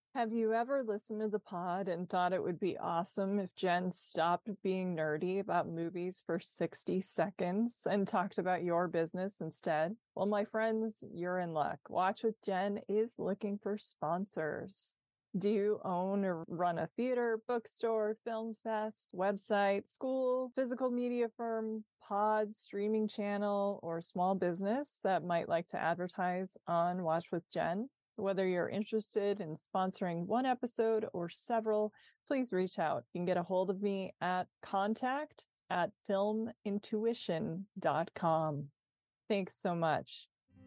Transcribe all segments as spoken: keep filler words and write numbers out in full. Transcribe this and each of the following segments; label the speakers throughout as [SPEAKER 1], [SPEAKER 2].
[SPEAKER 1] Have you ever listened to the pod and thought it would be awesome if Jen stopped being nerdy about movies for sixty seconds and talked about your business instead? Well, my friends, you're in luck. Watch with Jen is looking for sponsors. Do you own or run a theater, bookstore, film fest, website, school, physical media firm, pod, streaming channel, or small business that might like to advertise on Watch with Jen? Whether you're interested in sponsoring one episode or several, please reach out. You can get a hold of me at contact at film intuition dot com. Thanks so much.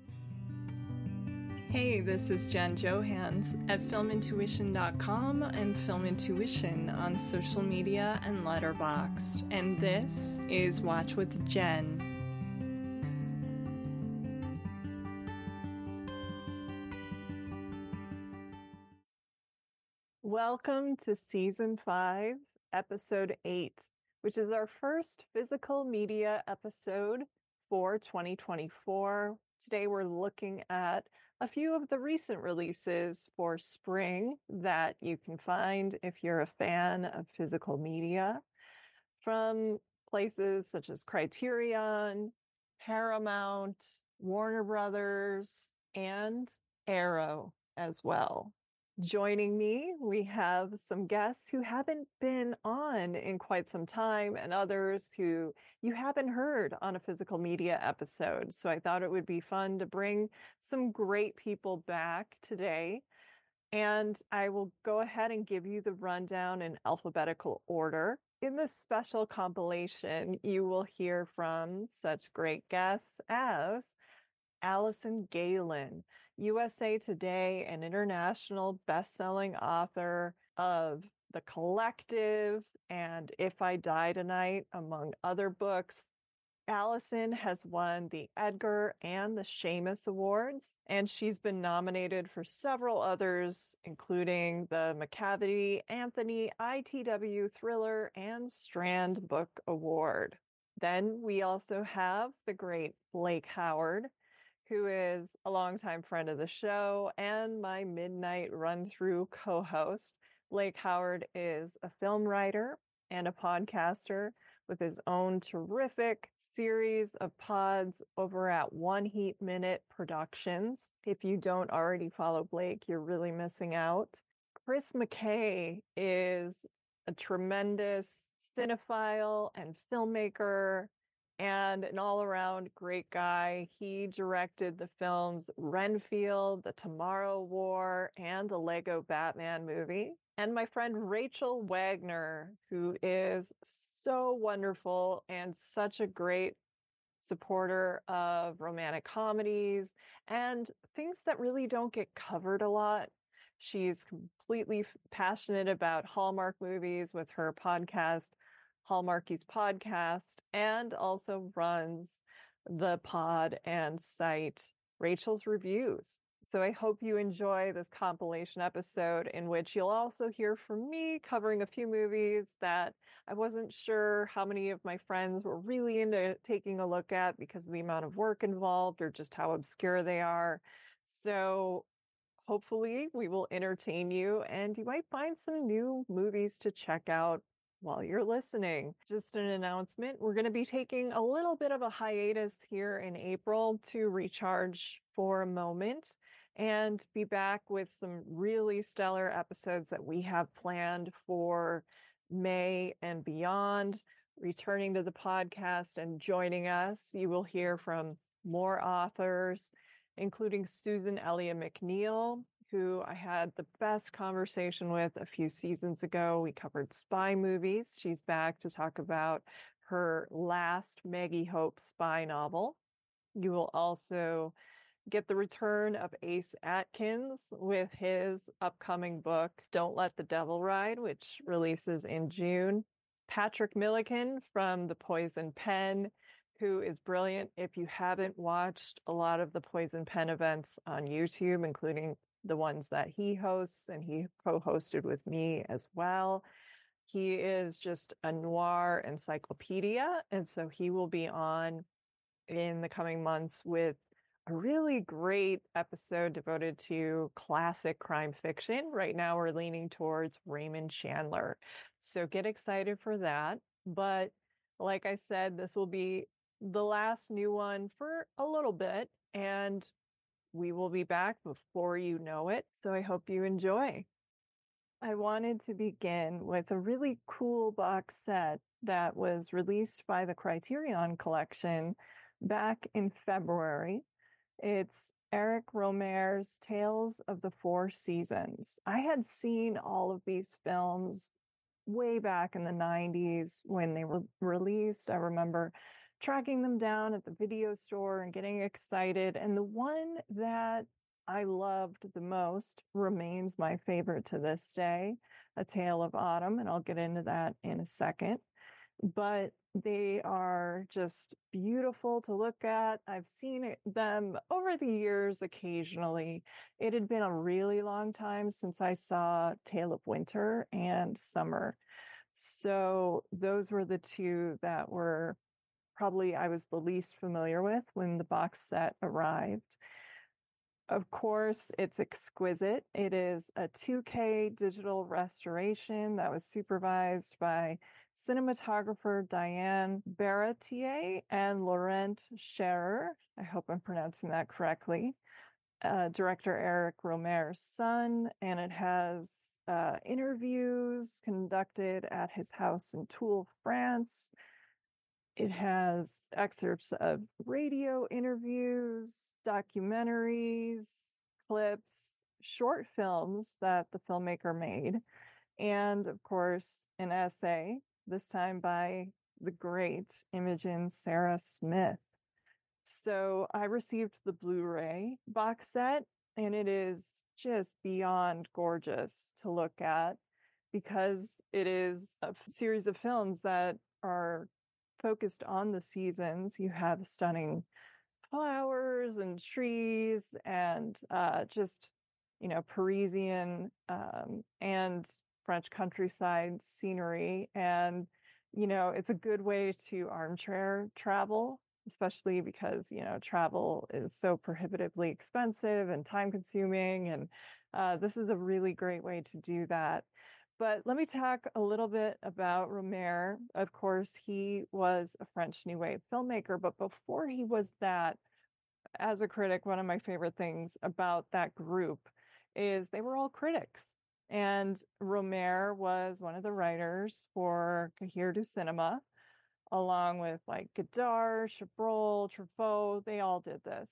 [SPEAKER 1] Hey, this is Jen Johans at film intuition dot com and Film Intuition on social media and Letterboxd. And this is Watch with Jen. Welcome to Season five, Episode eight, which is our first physical media episode for twenty twenty-four. Today we're looking at a few of the recent releases for spring that you can find if you're a fan of physical media from places such as Criterion, Paramount, Warner Brothers, and Arrow as well. Joining me, we have some guests who haven't been on in quite some time and others who you haven't heard on a physical media episode. So I thought it would be fun to bring some great people back today. And I will go ahead and give you the rundown in alphabetical order. In this special compilation, you will hear from such great guests as Allison Galen, U S A Today and international best-selling author of The Collective and If I Die Tonight, among other books. Allison has won the Edgar and the Shamus Awards, and she's been nominated for several others, including the Macavity Anthony I T W Thriller and Strand Book Award. Then we also have the great Blake Howard, who is a longtime friend of the show and my midnight run-through co-host. Blake Howard is a film writer and a podcaster with his own terrific series of pods over at One Heat Minute Productions. If you don't already follow Blake, you're really missing out. Chris McKay is a tremendous cinephile and filmmaker and an all-around great guy. He directed the films Renfield, The Tomorrow War, and the Lego Batman movie. And my friend Rachel Wagner, who is so wonderful and such a great supporter of romantic comedies and things that really don't get covered a lot. She's completely passionate about Hallmark movies with her podcast, Hallmarkies Podcast, and also runs the pod and site Rachel's Reviews. So I hope you enjoy this compilation episode in which you'll also hear from me covering a few movies that I wasn't sure how many of my friends were really into taking a look at because of the amount of work involved or just how obscure they are. So hopefully we will entertain you and you might find some new movies to check out while you're listening. Just an announcement, we're going to be taking a little bit of a hiatus here in April to recharge for a moment and be back with some really stellar episodes that we have planned for May and beyond. Returning to the podcast and joining us, you will hear from more authors, including Susan Elliott McNeil, who I had the best conversation with a few seasons ago. We covered spy movies. She's back to talk about her last Maggie Hope spy novel. You will also get the return of Ace Atkins with his upcoming book, Don't Let the Devil Ride, which releases in June. Patrick Milliken from The Poison Pen, who is brilliant. If you haven't watched a lot of the Poison Pen events on YouTube, including the ones that he hosts, and he co-hosted with me as well. He is just a noir encyclopedia, and so he will be on in the coming months with a really great episode devoted to classic crime fiction. Right now, we're leaning towards Raymond Chandler. So get excited for that. But like I said, this will be the last new one for a little bit, and we will be back before you know it. So I hope you enjoy. I wanted to begin with a really cool box set that was released by the Criterion Collection back in February. It's Eric Rohmer's Tales of the Four Seasons. I had seen all of these films way back in the nineties when they were released. I remember tracking them down at the video store and getting excited. And the one that I loved the most remains my favorite to this day, A Tale of Autumn, and I'll get into that in a second. But they are just beautiful to look at. I've seen it, them over the years occasionally. It had been a really long time since I saw Tale of Winter and Summer. So those were the two that were probably I was the least familiar with when the box set arrived. Of course, it's exquisite. It is a two K digital restoration that was supervised by cinematographer Diane Baratier and Laurent Scherer. I hope I'm pronouncing that correctly. Uh, director Eric Rohmer's son, and it has uh, interviews conducted at his house in Toul, France. It has excerpts of radio interviews, documentaries, clips, short films that the filmmaker made, and of course, an essay, this time by the great Imogen Sarah Smith. So I received the Blu-ray box set, and it is just beyond gorgeous to look at because it is a series of films that are focused on the seasons. You have stunning flowers and trees and uh, just, you know, Parisian um, and French countryside scenery. And, you know, it's a good way to armchair travel, especially because, you know, travel is so prohibitively expensive and time consuming. And uh, this is a really great way to do that. But let me talk a little bit about Rohmer. Of course, he was a French New Wave filmmaker, but before he was that, as a critic, one of my favorite things about that group is they were all critics. And Rohmer was one of the writers for Cahiers du Cinéma, along with like Godard, Chabrol, Truffaut. They all did this.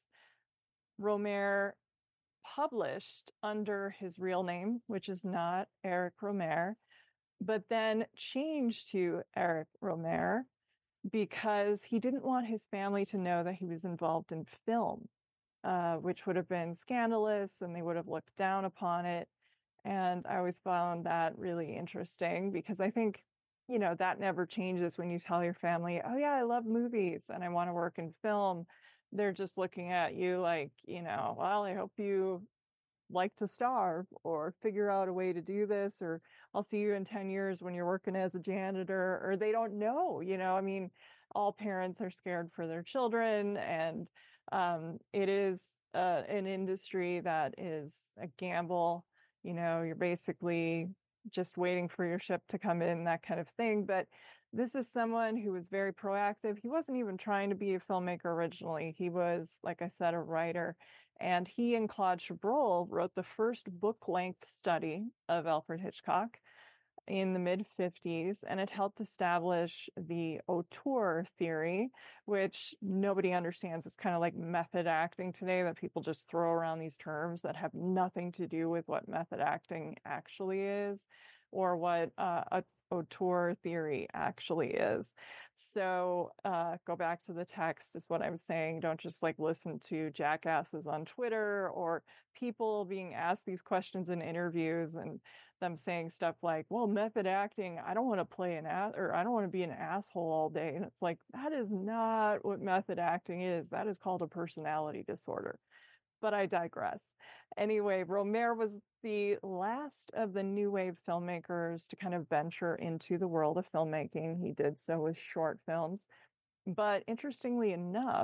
[SPEAKER 1] Rohmer published under his real name, which is not Eric Rohmer, but then changed to Eric Rohmer because he didn't want his family to know that he was involved in film, uh, which would have been scandalous and they would have looked down upon it. And I always found that really interesting because I think, you know, that never changes when you tell your family, oh, yeah, I love movies and I want to work in film. They're just looking at you like, you know, well, I hope you like to starve or figure out a way to do this, or I'll see you in ten years when you're working as a janitor, or they don't know, you know, I mean, all parents are scared for their children, and um, it is uh, an industry that is a gamble. You know, you're basically just waiting for your ship to come in, that kind of thing. But this is someone who was very proactive. He wasn't even trying to be a filmmaker originally. He was, like I said, a writer. And he and Claude Chabrol wrote the first book-length study of Alfred Hitchcock in the mid fifties, and it helped establish the auteur theory, which nobody understands. It's kind of like method acting today, that people just throw around these terms that have nothing to do with what method acting actually is, or what uh, a auteur theory actually is. So uh, go back to the text is what I'm saying. Don't just like listen to jackasses on Twitter or people being asked these questions in interviews and them saying stuff like, well, method acting, I don't want to play an ass or I don't want to be an asshole all day. And it's like, that is not what method acting is. That is called a personality disorder. But I digress. Anyway, Rohmer was the last of the new wave filmmakers to kind of venture into the world of filmmaking. He did so with short films. But interestingly enough,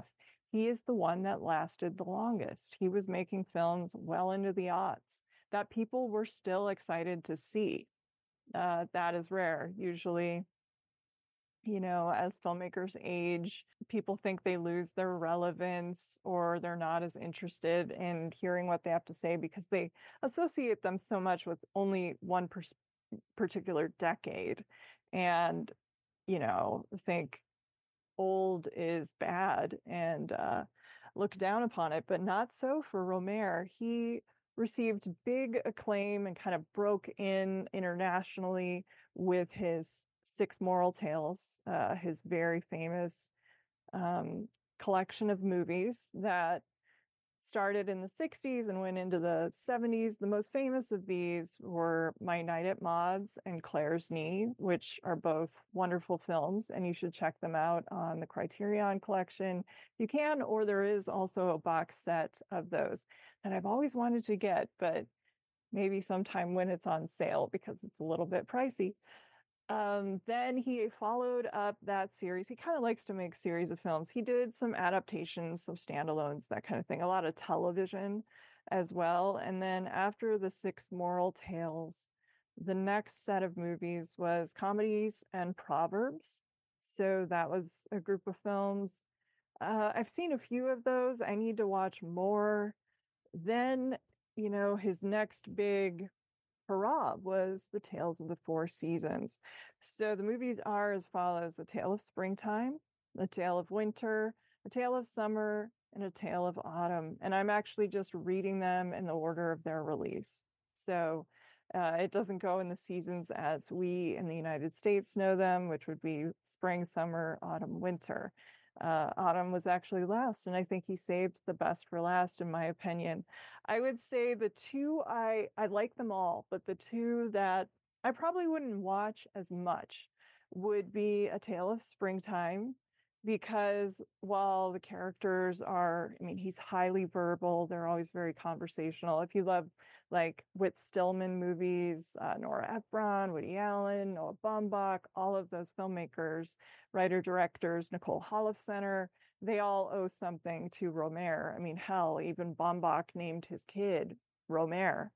[SPEAKER 1] he is the one that lasted the longest. He was making films well into the aughts that people were still excited to see. Uh, that is rare. Usually, you know, as filmmakers age, people think they lose their relevance or they're not as interested in hearing what they have to say because they associate them so much with only one pers- particular decade and, you know, think old is bad and uh, look down upon it, but not so for Rohmer. He received big acclaim and kind of broke in internationally with his Six Moral Tales, uh, his very famous um, collection of movies that started in the sixties and went into the seventies. The most famous of these were My Night at Maud's and Claire's Knee, which are both wonderful films, and you should check them out on the Criterion Collection. You can, or there is also a box set of those that I've always wanted to get, but maybe sometime when it's on sale because it's a little bit pricey. Um, then he followed up that series. He kind of likes to make series of films. He did some adaptations, some standalones, that kind of thing, a lot of television as well. And then after the Six Moral Tales, the next set of movies was comedies and proverbs. So that was a group of films. Uh, I've seen a few of those. I need to watch more. Then, you know, his next big hurrah was The Tales of the Four Seasons. So the movies are as follows: A Tale of Springtime, A Tale of Winter, A Tale of Summer, and A Tale of Autumn. And I'm actually just reading them in the order of their release. So uh, it doesn't go in the seasons as we in the United States know them, which would be spring, summer, autumn, winter. Uh, autumn was actually last, and I think he saved the best for last, in my opinion. I would say the two I I like them all, but the two that I probably wouldn't watch as much would be A Tale of Springtime, because while the characters are, I mean, he's highly verbal, they're always very conversational. If you love like Whit Stillman movies, uh, Nora Ephron, Woody Allen, Noah Baumbach, all of those filmmakers, writer directors, Nicole Holofcener, they all owe something to Rohmer. I mean, hell, even Baumbach named his kid Rohmer.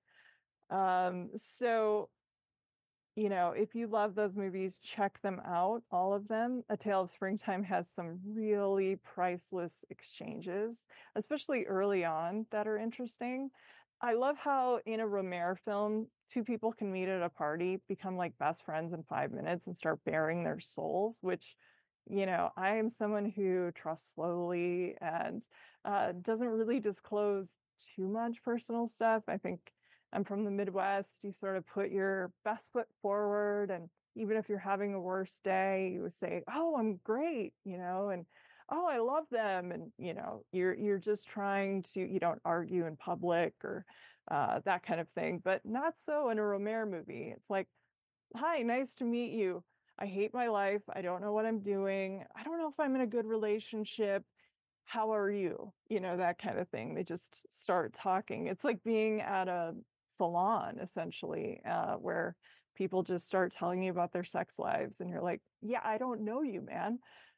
[SPEAKER 1] Um, so, you know, if you love those movies, check them out, all of them. A Tale of Springtime has some really priceless exchanges, especially early on, that are interesting. I love how in a Rohmer film, two people can meet at a party, become like best friends in five minutes and start bearing their souls, which, you know, I am someone who trusts slowly and uh, doesn't really disclose too much personal stuff. I think I'm from the Midwest. You sort of put your best foot forward. And even if you're having a worse day, you would say, oh, I'm great, you know, and oh, I love them. And, you know, you're, you're just trying to, you don't argue in public or uh, that kind of thing, but not so in a Rohmer movie. It's like, hi, nice to meet you. I hate my life. I don't know what I'm doing. I don't know if I'm in a good relationship. How are you? You know, that kind of thing. They just start talking. It's like being at a salon, essentially, uh, where people just start telling you about their sex lives. And you're like, yeah, I don't know you, man.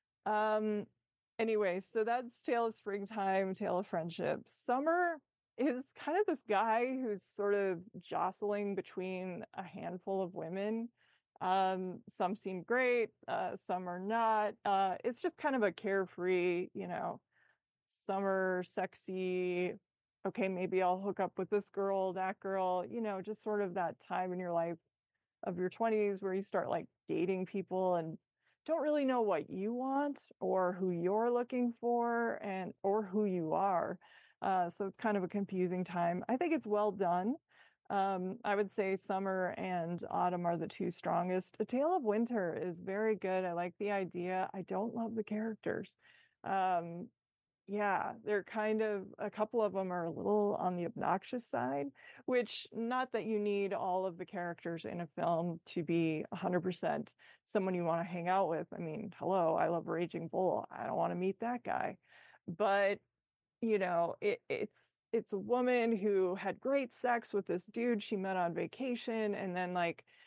[SPEAKER 1] Um, anyway, so that's Tale of Springtime, Tale of Friendship. Summer is kind of this guy who's sort of jostling between a handful of women. Um, some seem great, uh, some are not. Uh, it's just kind of a carefree, you know, summer, sexy. Okay, maybe I'll hook up with this girl, that girl, you know, just sort of that time in your life of your twenties where you start like dating people and don't really know what you want or who you're looking for and or who you are. Uh, so it's kind of a confusing time. I think it's well done. Um, I would say summer and autumn are the two strongest. A Tale of Winter is very good. I like the idea. I don't love the characters. Um, yeah, they're kind of, a couple of them are a little on the obnoxious side, which, not that you need all of the characters in a film to be one hundred percent someone you want to hang out with. I mean, hello, I love Raging Bull. I don't want to meet that guy. But, you know, it, it's it's a woman who had great sex with this dude she met on vacation, and then like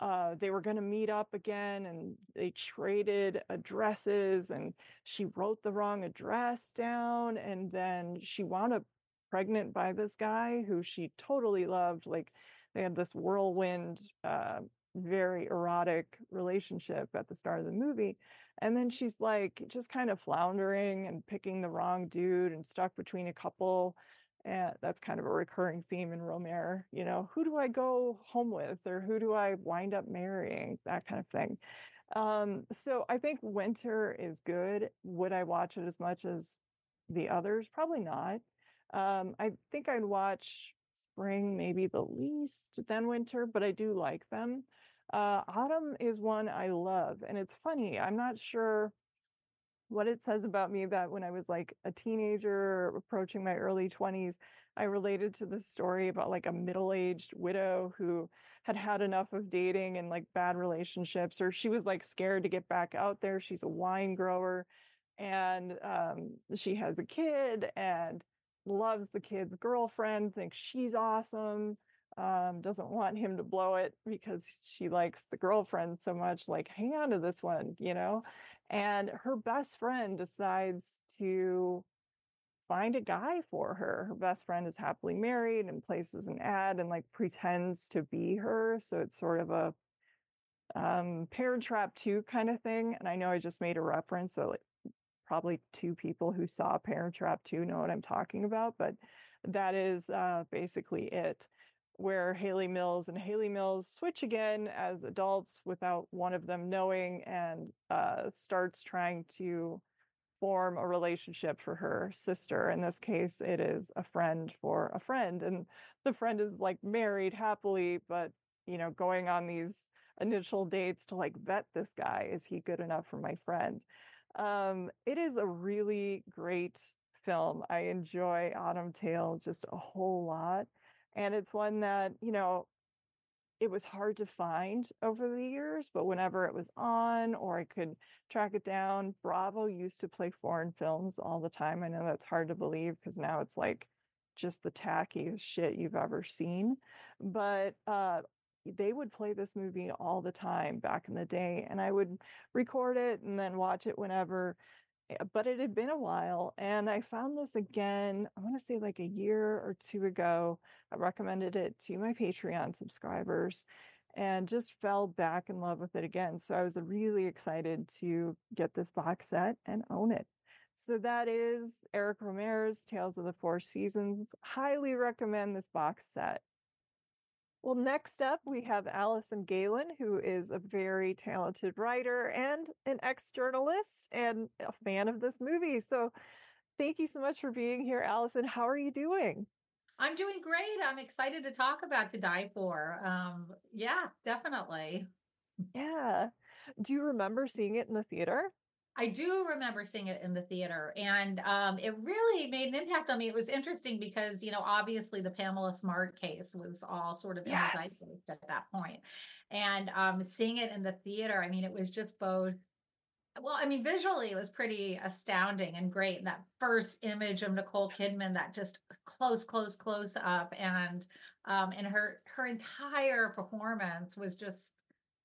[SPEAKER 1] uh, they were going to meet up again, and they traded addresses, and she wrote the wrong address down, and then she wound up pregnant by this guy who she totally loved. Like, they had this whirlwind, uh, very erotic relationship at the start of the movie. And then she's like just kind of floundering and picking the wrong dude and stuck between a couple. And that's kind of a recurring theme in Romare. You know, who do I go home with, or who do I wind up marrying? That kind of thing. Um, so I think Winter is good. Would I watch it as much as the others? Probably not. Um, I think I'd watch Spring maybe the least, then Winter, but I do like them. Uh, Autumn is one I love, and it's funny. I'm not sure what it says about me that when I was like a teenager approaching my early twenties, I related to this story about like a middle-aged widow who had had enough of dating and like bad relationships, or she was like scared to get back out there. She's a wine grower, and um, she has a kid and loves the kid's girlfriend, thinks she's awesome, um, doesn't want him to blow it because she likes the girlfriend so much, like, hang on to this one, you know? And her best friend decides to find a guy for her. Her best friend is happily married and places an ad and like pretends to be her. So it's sort of a um, Parent Trap two kind of thing. And I know I just made a reference, so like probably two people who saw Parent Trap two know what I'm talking about, but that is uh, basically it, where Hayley Mills and Hayley Mills switch again as adults without one of them knowing, and uh, starts trying to form a relationship for her sister. In this case, it is a friend for a friend, and the friend is like married happily, but you know, going on these initial dates to like vet this guy. Is he good enough for my friend? Um, it is a really great film. I enjoy Autumn Tale just a whole lot. And it's one that, you know, it was hard to find over the years, but whenever it was on or I could track it down, Bravo used to play foreign films all the time. I know that's hard to believe because now it's like just the tackiest shit you've ever seen. But uh, they would play this movie all the time back in the day, and I would record it and then watch it whenever. Eh, but it had been a while, and I found this again, I want to say like a year or two ago. I recommended it to my Patreon subscribers and just fell back in love with it again. So I was really excited to get this box set and own it. So that is Eric Romero's Tales of the Four Seasons. Highly recommend this box set. Well, next up, we have Allison Galen, who is a very talented writer and an ex-journalist and a fan of this movie. So thank you so much for being here, Allison. How are you doing?
[SPEAKER 2] I'm doing great. I'm excited to talk about To Die For. Um, yeah, definitely.
[SPEAKER 1] Yeah. Do you remember seeing it in the theater?
[SPEAKER 2] I do remember seeing it in the theater, and um, it really made an impact on me. It was interesting because, you know, obviously the Pamela Smart case was all sort of in the
[SPEAKER 1] Yes.
[SPEAKER 2] zeitgeist at that point. And um, seeing it in the theater, I mean, it was just both. Well, I mean, visually, it was pretty astounding and great. That first image of Nicole Kidman, that just close, close, close up, and um, and her her entire performance was just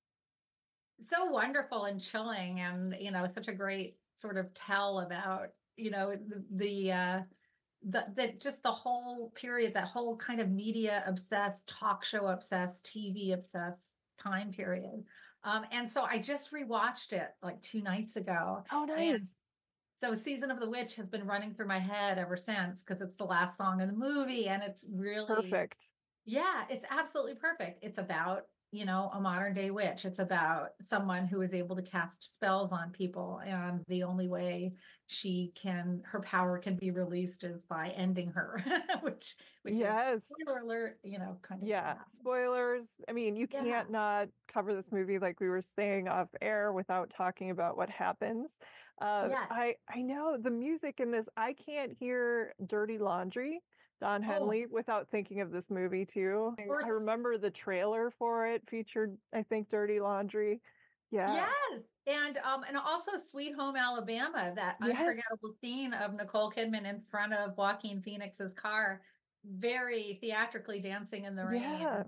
[SPEAKER 2] so wonderful and chilling, and you know, such a great sort of tell about you know the the uh, the, the just the whole period, that whole kind of media obsessed, talk show obsessed, T V obsessed time period. Um, and so I just rewatched it like two nights ago,
[SPEAKER 1] Oh,
[SPEAKER 2] and
[SPEAKER 1] nice.
[SPEAKER 2] so Season of the Witch has been running through my head ever since because it's the last song in the movie, and it's really,
[SPEAKER 1] Perfect.
[SPEAKER 2] yeah, it's absolutely perfect. It's about, you know, a modern day witch. It's about someone who is able to cast spells on people. And the only way she can, her power can be released is by ending her, which, which is,
[SPEAKER 1] Yes.
[SPEAKER 2] spoiler alert, you know, kind of what
[SPEAKER 1] Yeah.
[SPEAKER 2] happens.
[SPEAKER 1] Spoilers. I mean, you
[SPEAKER 2] Yeah.
[SPEAKER 1] can't not cover this movie like we were saying off air without talking about what happens. Uh,
[SPEAKER 2] Yes.
[SPEAKER 1] I I know the music in this. I can't hear Dirty Laundry, Don
[SPEAKER 2] Oh,
[SPEAKER 1] Henley, without thinking of this movie too. I
[SPEAKER 2] first,
[SPEAKER 1] remember the trailer for it featured, I think, Dirty Laundry. Yeah.
[SPEAKER 2] yes. And um, and also Sweet Home Alabama, that
[SPEAKER 1] Yes.
[SPEAKER 2] unforgettable scene of Nicole Kidman in front of Joaquin Phoenix's car, very theatrically dancing in the rain.
[SPEAKER 1] Yeah.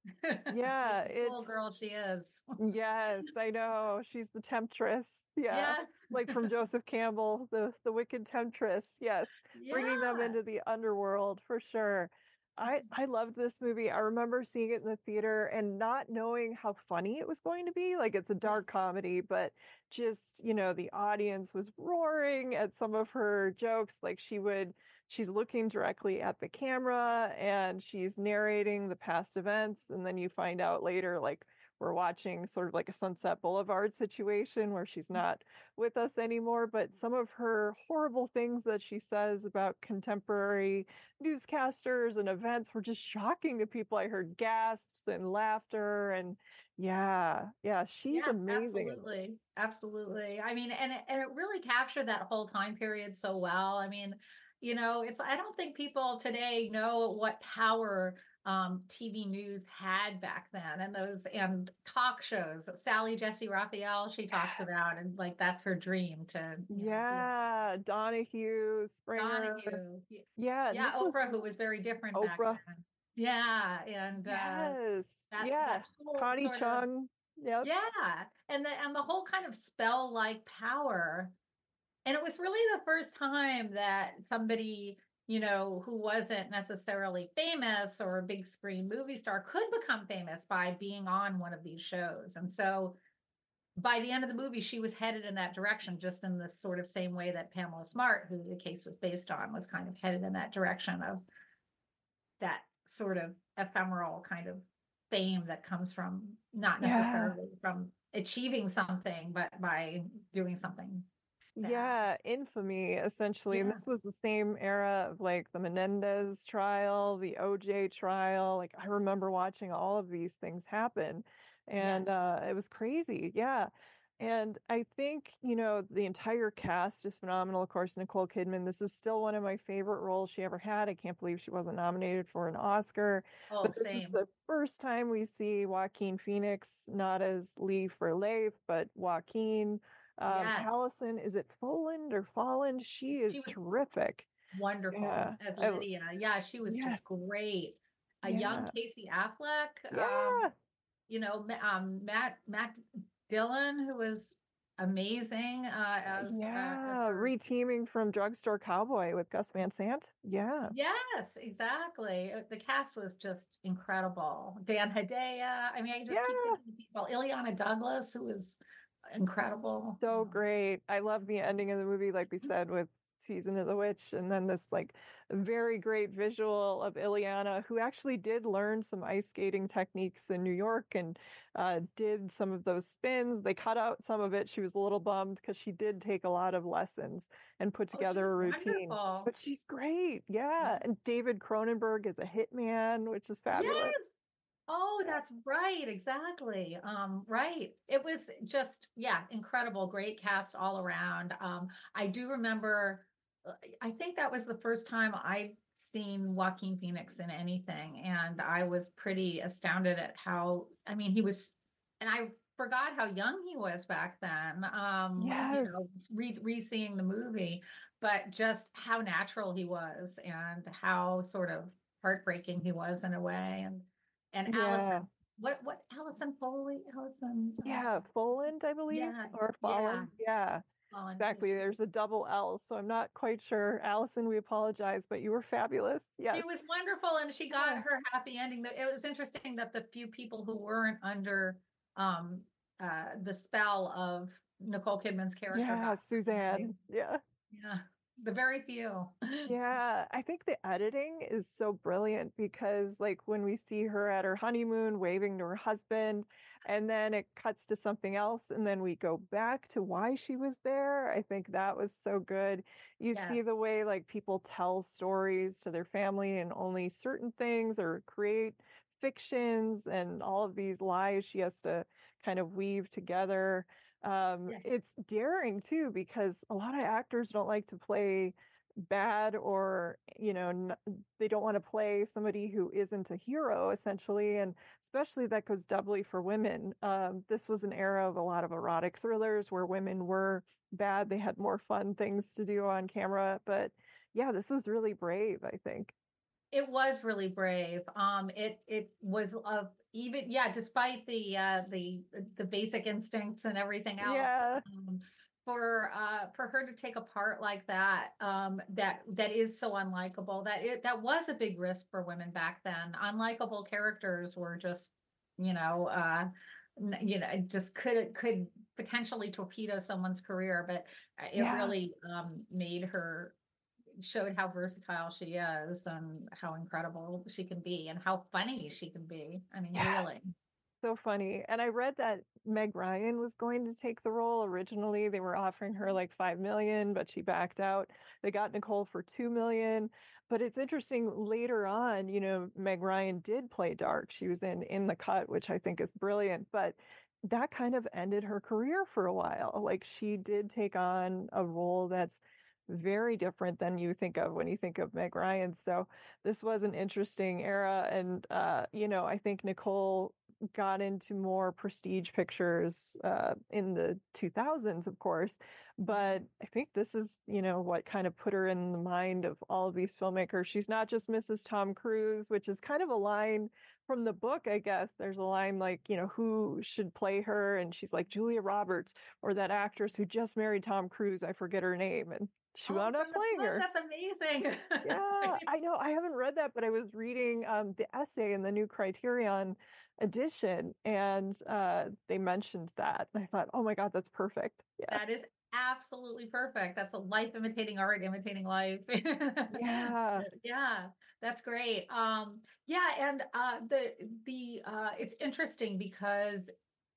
[SPEAKER 1] Yeah,
[SPEAKER 2] Like the cool
[SPEAKER 1] it's
[SPEAKER 2] girl she is.
[SPEAKER 1] yes, I know. She's the temptress. Yeah.
[SPEAKER 2] Yeah.
[SPEAKER 1] Like from Joseph Campbell, the the wicked temptress. Yes. Bringing them
[SPEAKER 2] Yeah.
[SPEAKER 1] into the underworld for sure. I I loved this movie. I remember seeing it in the theater and not knowing how funny it was going to be. Like it's a
[SPEAKER 2] Yeah.
[SPEAKER 1] dark comedy, but just, you know, the audience was roaring at some of her jokes. Like she would she's looking directly at the camera and she's narrating the past events, and then you find out later like we're watching sort of like a Sunset Boulevard situation where she's not with us anymore. But some of her horrible things that she says about contemporary newscasters and events were just shocking to people. I heard gasps and laughter, and yeah, yeah, she's
[SPEAKER 2] Yeah,
[SPEAKER 1] amazing in this.
[SPEAKER 2] absolutely. Absolutely. I mean, and it, and it really captured that whole time period so well. I mean, you know, it's, I don't think people today know what power um, T V news had back then, and those and talk shows. Sally Jesse Raphael, she talks
[SPEAKER 1] Yes.
[SPEAKER 2] about, and like that's her dream to, you know, be on
[SPEAKER 1] Yeah, Donahue, Springer.
[SPEAKER 2] Donahue. Y-
[SPEAKER 1] Yeah, and
[SPEAKER 2] Yeah,
[SPEAKER 1] this was
[SPEAKER 2] Oprah, who was very different back
[SPEAKER 1] Oprah.
[SPEAKER 2] then. Yeah, and uh,
[SPEAKER 1] Yes.
[SPEAKER 2] that
[SPEAKER 1] Yeah.
[SPEAKER 2] that whole
[SPEAKER 1] Connie
[SPEAKER 2] sort of
[SPEAKER 1] Chung. Yep.
[SPEAKER 2] yeah, and the and the whole kind of spell-like power. And it was really the first time that somebody, you know, who wasn't necessarily famous or a big screen movie star could become famous by being on one of these shows. And so by the end of the movie, she was headed in that direction, just in the sort of same way that Pamela Smart, who the case was based on, was kind of headed in that direction of that sort of ephemeral kind of fame that comes from not
[SPEAKER 1] Yeah.
[SPEAKER 2] necessarily from achieving something, but by doing something bad.
[SPEAKER 1] Yeah, infamy essentially. And
[SPEAKER 2] Yeah.
[SPEAKER 1] this was the same era of like the Menendez trial, the O J trial. Like I remember watching all of these things happen, and
[SPEAKER 2] Yes.
[SPEAKER 1] uh it was crazy. Yeah. And I think, you know, the entire cast is phenomenal. Of course, Nicole Kidman, this is still one of my favorite roles she ever had. I can't believe she wasn't nominated for an Oscar.
[SPEAKER 2] Oh,
[SPEAKER 1] But this is
[SPEAKER 2] same.
[SPEAKER 1] the first time we see Joaquin Phoenix, not as Lee for Leif, but Joaquin. Um,
[SPEAKER 2] Yes.
[SPEAKER 1] Allison, is it Foland or Folland? She
[SPEAKER 2] She
[SPEAKER 1] is
[SPEAKER 2] was
[SPEAKER 1] terrific.
[SPEAKER 2] wonderful
[SPEAKER 1] Yeah.
[SPEAKER 2] as
[SPEAKER 1] I,
[SPEAKER 2] Lydia. Yeah, she was
[SPEAKER 1] yes.
[SPEAKER 2] just great. A young
[SPEAKER 1] Yeah.
[SPEAKER 2] Casey Affleck, um,
[SPEAKER 1] Yeah.
[SPEAKER 2] you know, Ma- um, Matt Matt Dillon, who was amazing uh, as uh, as
[SPEAKER 1] Yeah.
[SPEAKER 2] her.
[SPEAKER 1] Reteaming from Drugstore Cowboy with Gus Van Sant. Yeah.
[SPEAKER 2] Yes, exactly. Uh, The cast was just incredible. Dan Hedaya. I mean, I just keep
[SPEAKER 1] Yeah.
[SPEAKER 2] thinking of people. Ileana Douglas, who was incredible.
[SPEAKER 1] So
[SPEAKER 2] Um,
[SPEAKER 1] great. I love the ending of the movie, like we said, with Season of the Witch, and then this like very great visual of Ileana, who actually did learn some ice skating techniques in New York and uh, did some of those spins. They cut out some of it. She was a little bummed because she did take a lot of lessons and put
[SPEAKER 2] oh,
[SPEAKER 1] together
[SPEAKER 2] she's
[SPEAKER 1] a routine.
[SPEAKER 2] wonderful.
[SPEAKER 1] But she's great.
[SPEAKER 2] Yeah.
[SPEAKER 1] Yeah. And David Cronenberg is a hitman, which is fabulous.
[SPEAKER 2] Yes. Oh,
[SPEAKER 1] Yeah.
[SPEAKER 2] that's right. Exactly. Um, right. It was just, yeah, incredible. Great cast all around. Um, I do remember, uh, I think that was the first time I'd seen Joaquin Phoenix in anything. And I was pretty astounded at how, I mean, he was, and I forgot how young he was back then, um, you know,
[SPEAKER 1] Yes.
[SPEAKER 2] re, re-seeing the movie, but just how natural he was and how sort of heartbreaking he was in a way. And and
[SPEAKER 1] Yeah.
[SPEAKER 2] Allison, what what Allison Foley, Allison, uh,
[SPEAKER 1] Yeah. Foland, I believe,
[SPEAKER 2] yeah,
[SPEAKER 1] or
[SPEAKER 2] yeah,
[SPEAKER 1] Fallen. Yeah.
[SPEAKER 2] Colin,
[SPEAKER 1] Exactly.
[SPEAKER 2] she
[SPEAKER 1] There's a double L, so I'm not quite sure. Allison, we apologize, but you were fabulous.
[SPEAKER 2] she
[SPEAKER 1] Yes.
[SPEAKER 2] was wonderful, and she got
[SPEAKER 1] Yeah.
[SPEAKER 2] her happy ending. It was interesting that the few people who weren't under um uh the spell of Nicole Kidman's character
[SPEAKER 1] Yeah,
[SPEAKER 2] got happy ending.
[SPEAKER 1] Suzanne. Yeah.
[SPEAKER 2] Yeah, the very few.
[SPEAKER 1] Yeah, I think the editing is so brilliant because, like, when we see her at her honeymoon waving to her husband, and then it cuts to something else, and then we go back to why she was there. I think that was so good. You see
[SPEAKER 2] Yes,
[SPEAKER 1] the way, like, people tell stories to their family and only certain things or create fictions and all of these lies she has to kind of weave together. Um,
[SPEAKER 2] yes,
[SPEAKER 1] it's daring too because a lot of actors don't like to play bad or you know n- they don't want to play somebody who isn't a hero essentially, and especially that goes doubly for women. Um, this was an era of a lot of erotic thrillers where women were bad. They had more fun things to do on camera, but yeah, this was really brave, I think.
[SPEAKER 2] it was really brave. Um, it it was of even yeah, despite the uh the the basic instincts and everything else,
[SPEAKER 1] Yeah.
[SPEAKER 2] um, for uh for her to take a part like that, um that that is so unlikable, that it that was a big risk for women back then. Unlikable characters were just, you know, uh n- you know, it just could could potentially torpedo someone's career, but uh, it
[SPEAKER 1] Yeah.
[SPEAKER 2] really um made her, showed how versatile she is and how incredible she can be and how funny she can be. I mean, really.
[SPEAKER 1] Yes. So funny. And I read that Meg Ryan was going to take the role originally. They were offering her like five million, but she backed out. They got Nicole for two million. But it's interesting later on, you know, Meg Ryan did play Dark. She was in In the Cut, which I think is brilliant, but that kind of ended her career for a while. Like she did take on a role that's very different than you think of when you think of Meg Ryan. So this was an interesting era. And, uh, you know, I think Nicole got into more prestige pictures uh, in the two thousands, of course. But I think this is, you know, what kind of put her in the mind of all of these filmmakers. She's not just Missus Tom Cruise, which is kind of a line from the book, I guess. There's a line like, you know, who should play her? And she's like, Julia Roberts, or that actress who just married Tom Cruise. I forget her name. And she
[SPEAKER 2] Oh,
[SPEAKER 1] wound up
[SPEAKER 2] from the
[SPEAKER 1] playing
[SPEAKER 2] book.
[SPEAKER 1] her.
[SPEAKER 2] That's amazing.
[SPEAKER 1] Yeah, I know. I haven't read that, but I was reading um, the essay in the new Criterion edition, and uh, they mentioned that. And I thought, oh my God, that's perfect. Yeah.
[SPEAKER 2] That is absolutely perfect. That's a life imitating art, imitating life.
[SPEAKER 1] Yeah.
[SPEAKER 2] Yeah, that's great. Um, yeah, and uh the the uh it's interesting because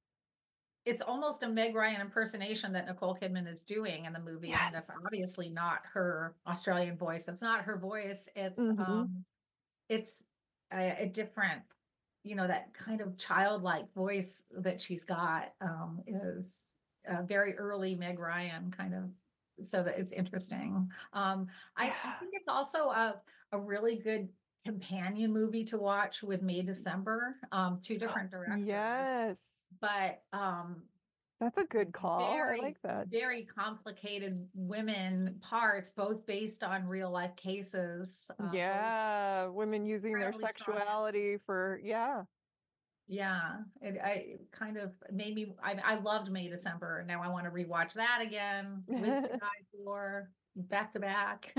[SPEAKER 2] it's almost a Meg Ryan impersonation that Nicole Kidman is doing in the movie. I mean, that's
[SPEAKER 1] Yes.
[SPEAKER 2] obviously not her Australian voice. It's not her voice. It's
[SPEAKER 1] Hmm.
[SPEAKER 2] um it's a, a different, you know, that kind of childlike voice that she's got um is uh, very early Meg Ryan kind of, so that it's interesting. Um I, I
[SPEAKER 1] Yeah.
[SPEAKER 2] think it's also a a really good companion movie to watch with May December, um two different directors,
[SPEAKER 1] Yes.
[SPEAKER 2] but um
[SPEAKER 1] That's a good call. I
[SPEAKER 2] very,
[SPEAKER 1] like that.
[SPEAKER 2] very complicated women parts, both based on real life cases, uh, both
[SPEAKER 1] Yeah. Women using their
[SPEAKER 2] incredibly strong.
[SPEAKER 1] sexuality for, yeah.
[SPEAKER 2] Yeah, it, I kind of made me. I, I loved May December. Now I want to rewatch that again. Live to Die for, back to back.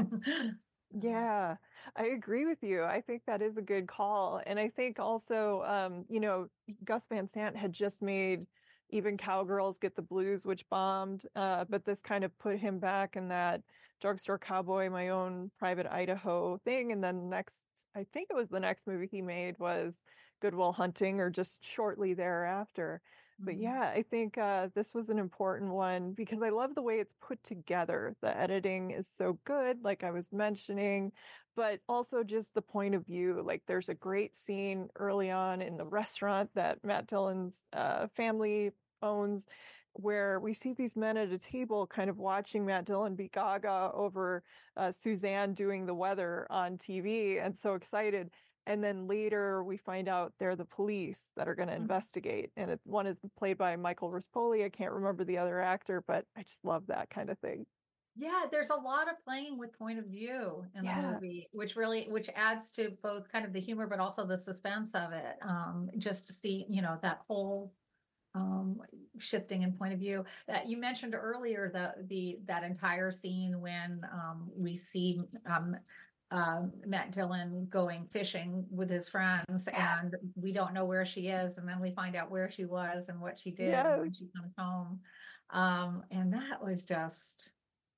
[SPEAKER 2] Um,
[SPEAKER 1] Yeah, I agree with you. I think that is a good call. And I think also, um, you know, Gus Van Sant had just made Even Cowgirls Get the Blues, which bombed, uh, but this kind of put him back in that drugstore cowboy, my own private Idaho thing. And then next, I think it was the next movie he made was Good Will Hunting, or just shortly thereafter. But
[SPEAKER 2] mhm.
[SPEAKER 1] yeah, I think uh, this was an important one because I love the way it's put together. The editing is so good, like I was mentioning, but also just the point of view. Like there's a great scene early on in the restaurant that Matt Dillon's uh, family owns, where we see these men at a table kind of watching Matt Dillon be gaga over uh, Suzanne doing the weather on T V and so excited. And then later we find out they're the police that are going to investigate. And it, one is played by Michael Rispoli. I can't remember the other actor, but I just love that kind of thing.
[SPEAKER 2] Yeah, there's a lot of playing with point of view in the
[SPEAKER 1] Yeah.
[SPEAKER 2] movie, which really, which adds to both kind of the humor, but also the suspense of it. Um, just to see, you know, that whole um shifting in point of view that you mentioned earlier, the the that entire scene when um we see um um Matt Dillon going fishing with his friends, and
[SPEAKER 1] Yes.
[SPEAKER 2] we don't know where she is, and then we find out where she was and what she did and
[SPEAKER 1] Yes.
[SPEAKER 2] when she comes home, um and that was just,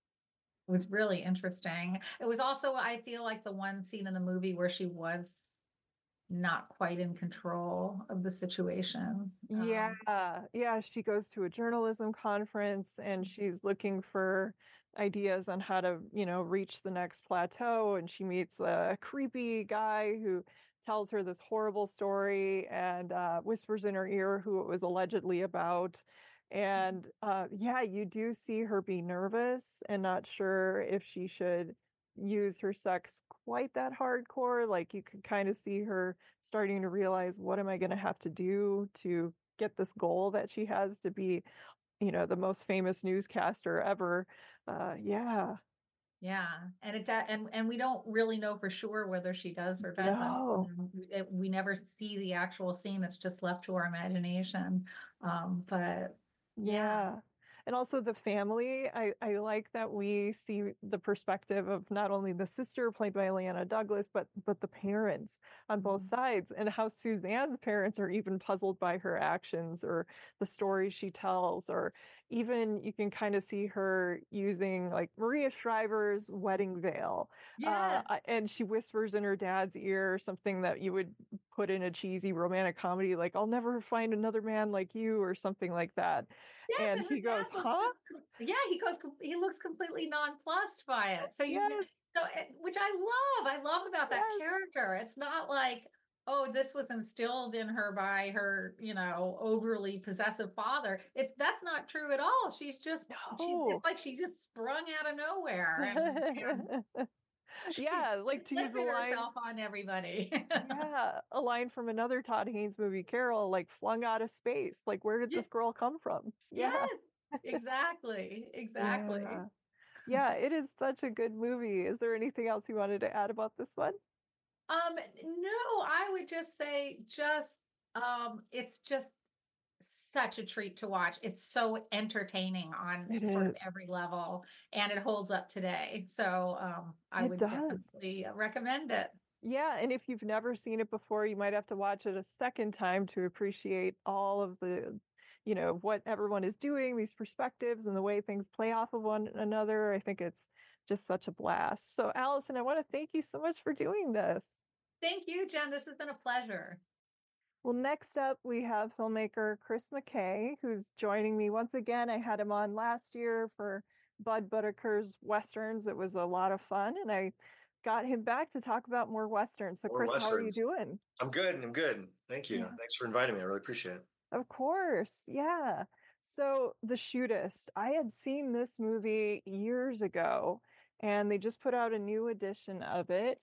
[SPEAKER 2] was really interesting. It was also, I feel like, the one scene in the movie where she was not quite in control of the situation.
[SPEAKER 1] Yeah.
[SPEAKER 2] um
[SPEAKER 1] Yeah. She goes to a journalism conference and she's looking for ideas on how to, you know, reach the next plateau. And she meets a creepy guy who tells her this horrible story and uh, whispers in her ear who it was allegedly about. And uh, yeah, you do see her be nervous and not sure if she should use her sex quite that hardcore. Like you could kind of see her starting to realize, what am I going to have to do to get this goal that she has to be, you know, the most famous newscaster ever. Uh, yeah.
[SPEAKER 2] Yeah, and it does, and and we don't really know for sure whether she does or doesn't.
[SPEAKER 1] No.
[SPEAKER 2] Um, it, we never see the actual scene; it's just left to our imagination. Um, but yeah,
[SPEAKER 1] Yeah. And also the family. I, I like that we see the perspective of not only the sister played by Leanna Douglas, but but the parents on both
[SPEAKER 2] Mhm.
[SPEAKER 1] sides, and how Suzanne's parents are even puzzled by her actions or the stories she tells, or even you can kind of see her using like Maria Shriver's wedding veil. Uh,
[SPEAKER 2] Yes,
[SPEAKER 1] I- and she whispers in her dad's ear something that you would put in a cheesy romantic comedy, like, I'll never find another man like you, or something like that.
[SPEAKER 2] yes,
[SPEAKER 1] And
[SPEAKER 2] and her
[SPEAKER 1] he goes,
[SPEAKER 2] dad looks
[SPEAKER 1] huh?
[SPEAKER 2] just, com- yeah, he goes, com- he looks completely nonplussed by it. So you,
[SPEAKER 1] Yes,
[SPEAKER 2] so it- which I love, I love about that
[SPEAKER 1] yes.
[SPEAKER 2] character. It's not like, oh, this was instilled in her by her, you know, overly possessive father. It's That's not true at all. She's just, she, it's
[SPEAKER 1] No.
[SPEAKER 2] like she just sprung out of nowhere and, and she
[SPEAKER 1] Yeah, like to use a
[SPEAKER 2] inflicted
[SPEAKER 1] line,
[SPEAKER 2] herself on everybody.
[SPEAKER 1] yeah, a line from another Todd Haynes movie, Carol, like flung out of space. Like, where did
[SPEAKER 2] Yeah,
[SPEAKER 1] this girl come from? Yeah,
[SPEAKER 2] yes, exactly, exactly.
[SPEAKER 1] yeah, yeah. It is such a good movie. Is there anything else you wanted to add about this one?
[SPEAKER 2] Um, no, I would just say just um it's just such a treat to watch. It's so entertaining on
[SPEAKER 1] It
[SPEAKER 2] sort of
[SPEAKER 1] is.
[SPEAKER 2] every level and it holds up today. So um I
[SPEAKER 1] It
[SPEAKER 2] would
[SPEAKER 1] does.
[SPEAKER 2] definitely recommend it.
[SPEAKER 1] Yeah, and if you've never seen it before, you might have to watch it a second time to appreciate all of the, you know, what everyone is doing, these perspectives and the way things play off of one another. I think it's just such a blast. So, Allison, I want to thank you so much for doing this.
[SPEAKER 2] Thank you, Jen. This has been a pleasure.
[SPEAKER 1] Well, next up, we have filmmaker Chris McKay, who's joining me once again. I had him on last year for Bud Whitaker's Westerns. It was a lot of fun, and I got him back to talk about more Westerns. So,
[SPEAKER 3] Or
[SPEAKER 1] Chris, how are you
[SPEAKER 3] Westerns.
[SPEAKER 1] doing?
[SPEAKER 3] I'm good. I'm good. Thank you.
[SPEAKER 1] Yeah.
[SPEAKER 3] Thanks for inviting me. I really appreciate it.
[SPEAKER 1] Of course, yeah. So, The Shootist, I had seen this movie years ago, and they just put out a new edition of it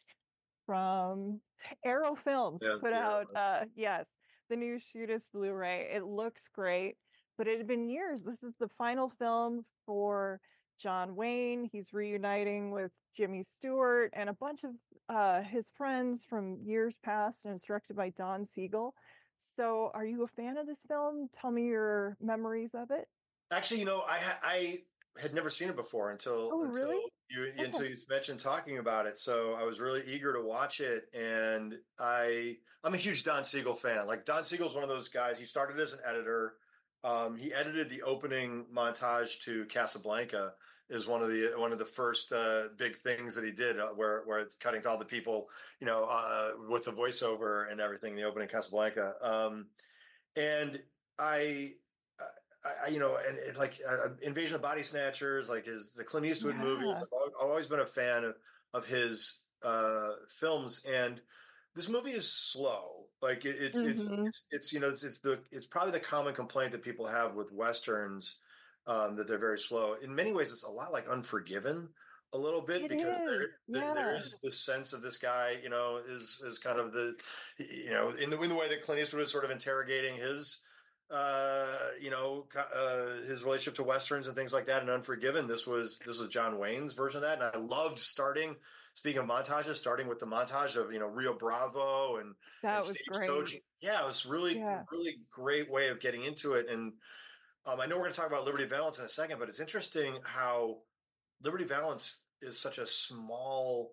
[SPEAKER 1] from Arrow Films.
[SPEAKER 3] Yeah,
[SPEAKER 1] Put
[SPEAKER 3] yeah.
[SPEAKER 1] out, uh, yes, the new Shootist Blu-ray. It looks great, but it had been years. This is the final film for John Wayne. He's reuniting with Jimmy Stewart and a bunch of uh, his friends from years past, and it's directed by Don Siegel. So, are you a fan of this film? Tell me your memories of it.
[SPEAKER 3] Actually, you know, I I had never seen it before until
[SPEAKER 1] Oh,
[SPEAKER 3] until
[SPEAKER 1] really?
[SPEAKER 3] you
[SPEAKER 1] Okay.
[SPEAKER 3] until you mentioned talking about it. So I was really eager to watch it, and I I'm a huge Don Siegel fan. Like Don Siegel's one of those guys. He started as an editor. Um, he edited the opening montage to Casablanca. Is one of the one of the first uh, big things that he did, uh, where where it's cutting to all the people, you know, uh, with the voiceover and everything. The opening Casablanca. Um, and I, I, I you know, and, and like uh, Invasion of Body Snatchers, like his the Clint Eastwood movies.
[SPEAKER 1] Yeah.
[SPEAKER 3] I've, I've always been a fan of, of his uh, films, and this movie is slow. Like it, it's it's
[SPEAKER 1] Mm-hmm.
[SPEAKER 3] it's it's you know it's it's the it's probably the common complaint that people have with westerns, um, that they're very slow. In many ways, it's a lot like Unforgiven a little bit
[SPEAKER 1] It
[SPEAKER 3] because
[SPEAKER 1] is.
[SPEAKER 3] there there, there
[SPEAKER 1] Yeah.
[SPEAKER 3] is this sense of this guy, you know, is is kind of the you know in the in the way that Clint Eastwood was sort of interrogating his uh you know uh his relationship to westerns and things like that and Unforgiven. This was this was John Wayne's version of that, and I loved starting, speaking of montages, starting with the montage of you know Rio Bravo and and
[SPEAKER 1] That was great.
[SPEAKER 3] Stagecoach. Yeah, it was really
[SPEAKER 1] Yeah.
[SPEAKER 3] really great way of getting into it. And um, I know we're going to talk about Liberty Valance in a second, but it's interesting how Liberty Valance is such a small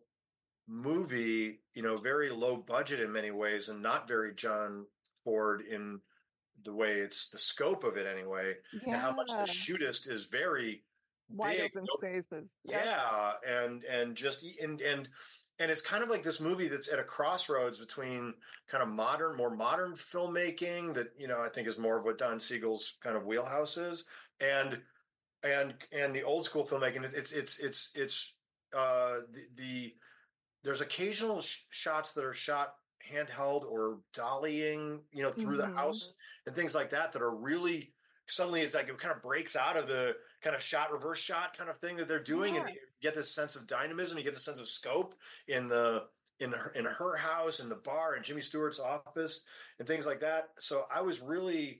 [SPEAKER 3] movie, you know, very low budget in many ways, and not very John Ford in the way it's the scope of it anyway, and how much the
[SPEAKER 1] Yeah.
[SPEAKER 3] shootist is very
[SPEAKER 1] Wide
[SPEAKER 3] big.
[SPEAKER 1] open spaces. Yep.
[SPEAKER 3] Yeah, and and just and and and it's kind of like this movie that's at a crossroads between kind of modern, more modern filmmaking that you know I think is more of what Don Siegel's kind of wheelhouse is, and and and the old school filmmaking. It's it's it's it's uh, the, the there's occasional sh- shots that are shot handheld or dollying, you know, through the
[SPEAKER 1] Mm-hmm.
[SPEAKER 3] house and things like that that are really suddenly it's like it kind of breaks out of the kind of shot reverse shot kind of thing that they're doing, and
[SPEAKER 1] Yeah.
[SPEAKER 3] you get this sense of dynamism, you get this sense of scope in the in her, in her house, in the bar, in Jimmy Stewart's office, and things like that. So I was really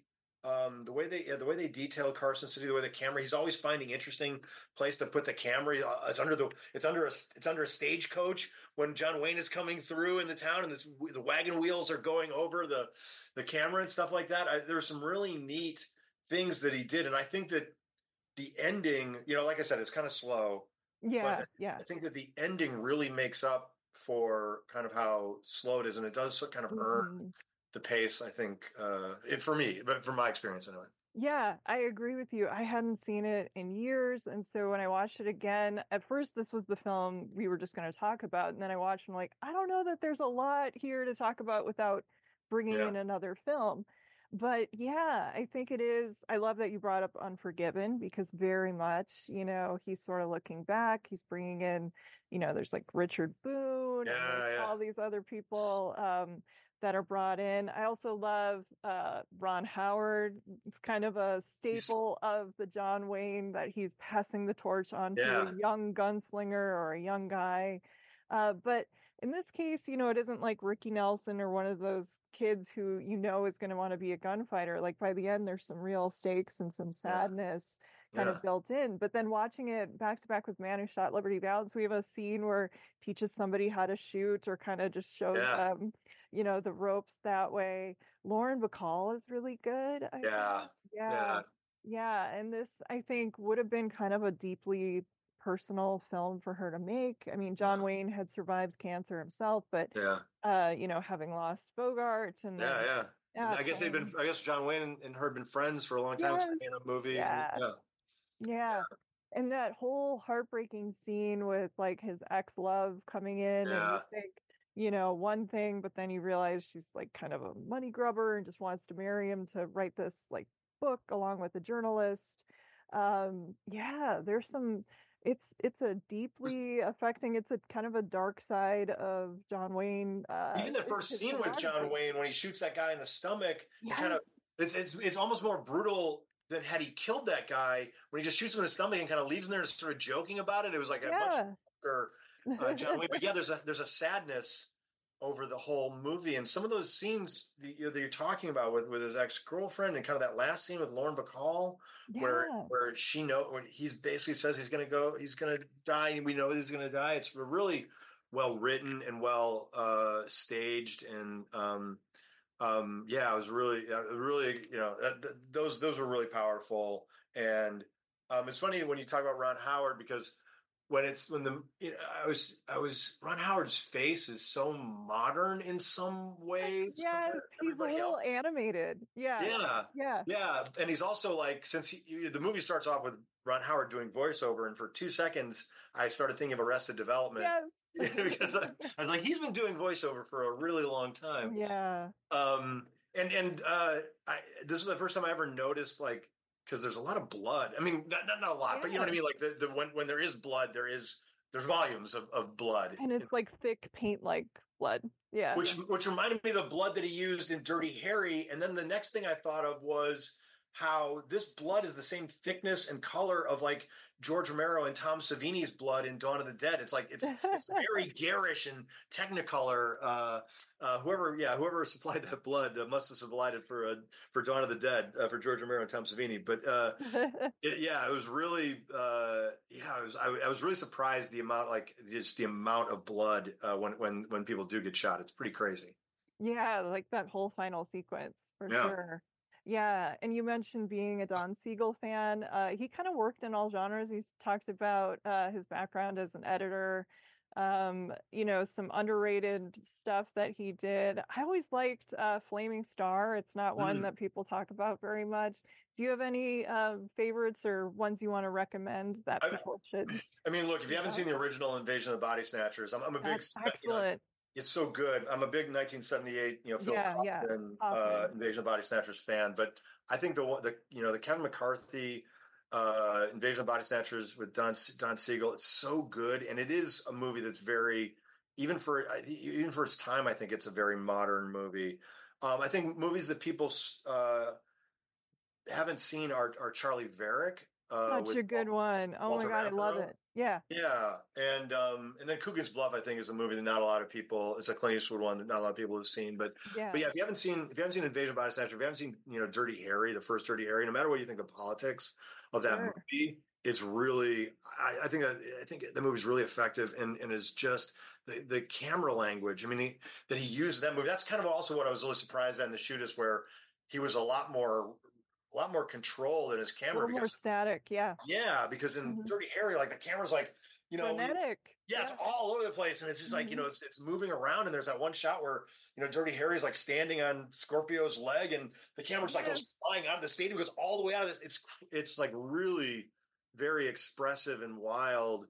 [SPEAKER 3] Um, the way they yeah, the way they detail Carson City, the way the camera, he's always finding interesting place to put the camera. Uh, it's under the it's under a it's under a stagecoach when John Wayne is coming through in the town, and this, the wagon wheels are going over the the camera and stuff like that. I, there were some really neat things that he did, and I think that the ending, you know, like I said, it's kind of slow,
[SPEAKER 1] Yeah,
[SPEAKER 3] but
[SPEAKER 1] yeah.
[SPEAKER 3] I think that the ending really makes up for kind of how slow it is, and it does kind of earn
[SPEAKER 1] Mhm.
[SPEAKER 3] the pace, I think, uh, it, for me, but from my experience anyway.
[SPEAKER 1] Yeah, I agree with you. I hadn't seen it in years, and so when I watched it again, at first this was the film we were just going to talk about, and then I watched and I'm like, I don't know that there's a lot here to talk about without bringing
[SPEAKER 3] Yeah.
[SPEAKER 1] in another film. But yeah, I think it is. I love that you brought up Unforgiven because very much, you know, he's sort of looking back. He's bringing in, you know, there's like Richard Boone and
[SPEAKER 3] Yeah,
[SPEAKER 1] there's
[SPEAKER 3] yeah.
[SPEAKER 1] all these other people um, that are brought in. I also love uh, Ron Howard. It's kind of a
[SPEAKER 3] He's,
[SPEAKER 1] staple of the John Wayne that he's passing the torch on to
[SPEAKER 3] yeah,
[SPEAKER 1] a young gunslinger or a young guy. Uh, but in this case, you know, it isn't like Ricky Nelson or one of those kids who you know is going to want to be a gunfighter. Like by the end, there's some real stakes and some
[SPEAKER 3] yeah,
[SPEAKER 1] sadness kind
[SPEAKER 3] yeah.
[SPEAKER 1] of built in. But then watching it back to back with Man Who Shot Liberty Valance, we have a scene where teaches somebody how to shoot or kind of just shows
[SPEAKER 3] Yeah.
[SPEAKER 1] them, you know, the ropes that way. Lauren Bacall is really good. I
[SPEAKER 3] Yeah,
[SPEAKER 1] think. Yeah.
[SPEAKER 3] yeah.
[SPEAKER 1] Yeah. And this, I think, would have been kind of a deeply personal film for her to make. I mean, John Wayne had survived cancer himself, but
[SPEAKER 3] Yeah,
[SPEAKER 1] uh, you know, having lost Bogart and
[SPEAKER 3] yeah,
[SPEAKER 1] then
[SPEAKER 3] yeah. And
[SPEAKER 1] yeah,
[SPEAKER 3] I guess they've been.
[SPEAKER 1] playing.
[SPEAKER 3] I guess John Wayne and, and her have been friends for a long time because
[SPEAKER 1] Yes.
[SPEAKER 3] they made a movie. And,
[SPEAKER 1] Yeah.
[SPEAKER 3] yeah,
[SPEAKER 1] Yeah. And that whole heartbreaking scene with like his ex-love coming in and you
[SPEAKER 3] yeah,
[SPEAKER 1] think, you know, one thing, but then you realize she's like kind of a money grubber and just wants to marry him to write this like book along with a journalist. Um, yeah, there's some it's it's a deeply affecting, it's a kind of a dark side of John Wayne, uh
[SPEAKER 3] even the first
[SPEAKER 1] his
[SPEAKER 3] scene with John
[SPEAKER 1] filmography.
[SPEAKER 3] Wayne when he shoots that guy in the stomach, it kind
[SPEAKER 1] Yes.
[SPEAKER 3] of it's it's it's almost more brutal than had he killed that guy when he just shoots him in the stomach and kind of leaves him there and sort of joking about it. It was like a much
[SPEAKER 1] Yeah.
[SPEAKER 3] darker uh, John Wayne, but yeah, there's a there's a sadness over the whole movie, and some of those scenes that you're, that you're talking about with with his ex girlfriend, and kind of that last scene with Lauren Bacall, where
[SPEAKER 1] Yeah.
[SPEAKER 3] where she know when he's basically says he's going to go, he's going to die, and we know he's going to die. It's really well written and well uh, staged, and um, um, yeah, it was really, uh, really, you know, uh, th- those those were really powerful. And um, it's funny when you talk about Ron Howard because when it's when the you know, I was I was Ron Howard's face is so modern in some ways
[SPEAKER 1] Yes,
[SPEAKER 3] compared to
[SPEAKER 1] he's a
[SPEAKER 3] everybody
[SPEAKER 1] little
[SPEAKER 3] else.
[SPEAKER 1] animated. Yeah.
[SPEAKER 3] Yeah,
[SPEAKER 1] Yeah.
[SPEAKER 3] yeah, and he's also like since he, the movie starts off with Ron Howard doing voiceover, and for two seconds I started thinking of Arrested Development
[SPEAKER 1] Yes.
[SPEAKER 3] because I, I was like, he's been doing voiceover for a really long time.
[SPEAKER 1] Yeah.
[SPEAKER 3] Um, and and uh, I this is the first time I ever noticed like because there's a lot of blood. I mean, not not, not a lot, but you know what I
[SPEAKER 1] Yeah.
[SPEAKER 3] mean. Like the, the when when there is blood, there is there's volumes of, of blood,
[SPEAKER 1] And it's like thick paint like blood. Yeah.
[SPEAKER 3] which which reminded me of the blood that he used in Dirty Harry. And then the next thing I thought of was how this blood is the same thickness and color of like George Romero and Tom Savini's blood in Dawn of the Dead. It's like it's it's very garish and Technicolor. Uh, uh, whoever, yeah, whoever supplied that blood uh, must have supplied it for uh, for Dawn of the Dead uh, for George Romero and Tom Savini. But uh, it, yeah, it was really uh, yeah, I was I, I was really surprised the amount like just the amount of blood uh, when when when people do get shot. It's pretty crazy.
[SPEAKER 1] Yeah, like that whole final sequence for
[SPEAKER 3] Yeah.
[SPEAKER 1] sure. Yeah, and you mentioned being a Don Siegel fan. Uh, he kind of worked in all genres. He's talked about uh, his background as an editor, um, you know, some underrated stuff that he did. I always liked uh, Flaming Star. It's not one
[SPEAKER 3] Mm.
[SPEAKER 1] that people talk about very much. Do you have any um, favorites or ones you want to recommend that
[SPEAKER 3] I,
[SPEAKER 1] people should?
[SPEAKER 3] I mean, look, if you
[SPEAKER 1] check
[SPEAKER 3] haven't
[SPEAKER 1] out?
[SPEAKER 3] seen the original Invasion of the Body Snatchers, I'm, I'm a big,
[SPEAKER 1] That's
[SPEAKER 3] you know,
[SPEAKER 1] excellent.
[SPEAKER 3] it's so good. I'm a big nineteen seventy-eight, you know, Philip
[SPEAKER 1] Yeah, yeah.
[SPEAKER 3] Kaufman, uh,
[SPEAKER 1] Kaufman.
[SPEAKER 3] Invasion of the Body Snatchers fan. But I think the one, the you know, the Kevin McCarthy uh, Invasion of the Body Snatchers with Don Don Siegel, it's so good, and it is a movie that's very, even for even for its time, I think it's a very modern movie. Um, I think movies that people uh, haven't seen are, are Charlie Varick. uh,
[SPEAKER 1] Such
[SPEAKER 3] with
[SPEAKER 1] a good one. Oh my
[SPEAKER 3] Walter
[SPEAKER 1] God, I love
[SPEAKER 3] Matthau.
[SPEAKER 1] it. Yeah.
[SPEAKER 3] Yeah, and um, and then Coogan's Bluff, I think, is a movie that not a lot of people. It's a Clint Eastwood one that not a lot of people have seen. But but
[SPEAKER 1] Yeah.
[SPEAKER 3] yeah, if you haven't seen if you haven't seen Invasion of Body Snatchers, if you haven't seen you know Dirty Harry, the first Dirty Harry, no matter what you think of politics of that
[SPEAKER 1] Sure.
[SPEAKER 3] movie, it's really I, I think that, I think the movie's really effective and and is just the the camera language. I mean, he, that he used in that movie. That's kind of also what I was a little surprised at in the shoot is where he was a lot more a lot more control in his
[SPEAKER 1] A
[SPEAKER 3] camera
[SPEAKER 1] little more
[SPEAKER 3] because
[SPEAKER 1] static. Yeah.
[SPEAKER 3] yeah, because in
[SPEAKER 1] Mhm.
[SPEAKER 3] Dirty Harry, like the camera's like, you know,
[SPEAKER 1] Frenetic.
[SPEAKER 3] yeah, it's
[SPEAKER 1] Yeah.
[SPEAKER 3] all over the place, and it's just like you
[SPEAKER 1] Mhm.
[SPEAKER 3] know, it's it's moving around, and there's that one shot where you know Dirty Harry's like standing on Scorpio's leg, and the camera just like
[SPEAKER 1] Yeah.
[SPEAKER 3] goes flying out of the stadium, goes all the way out of this. It's it's like really very expressive and wild,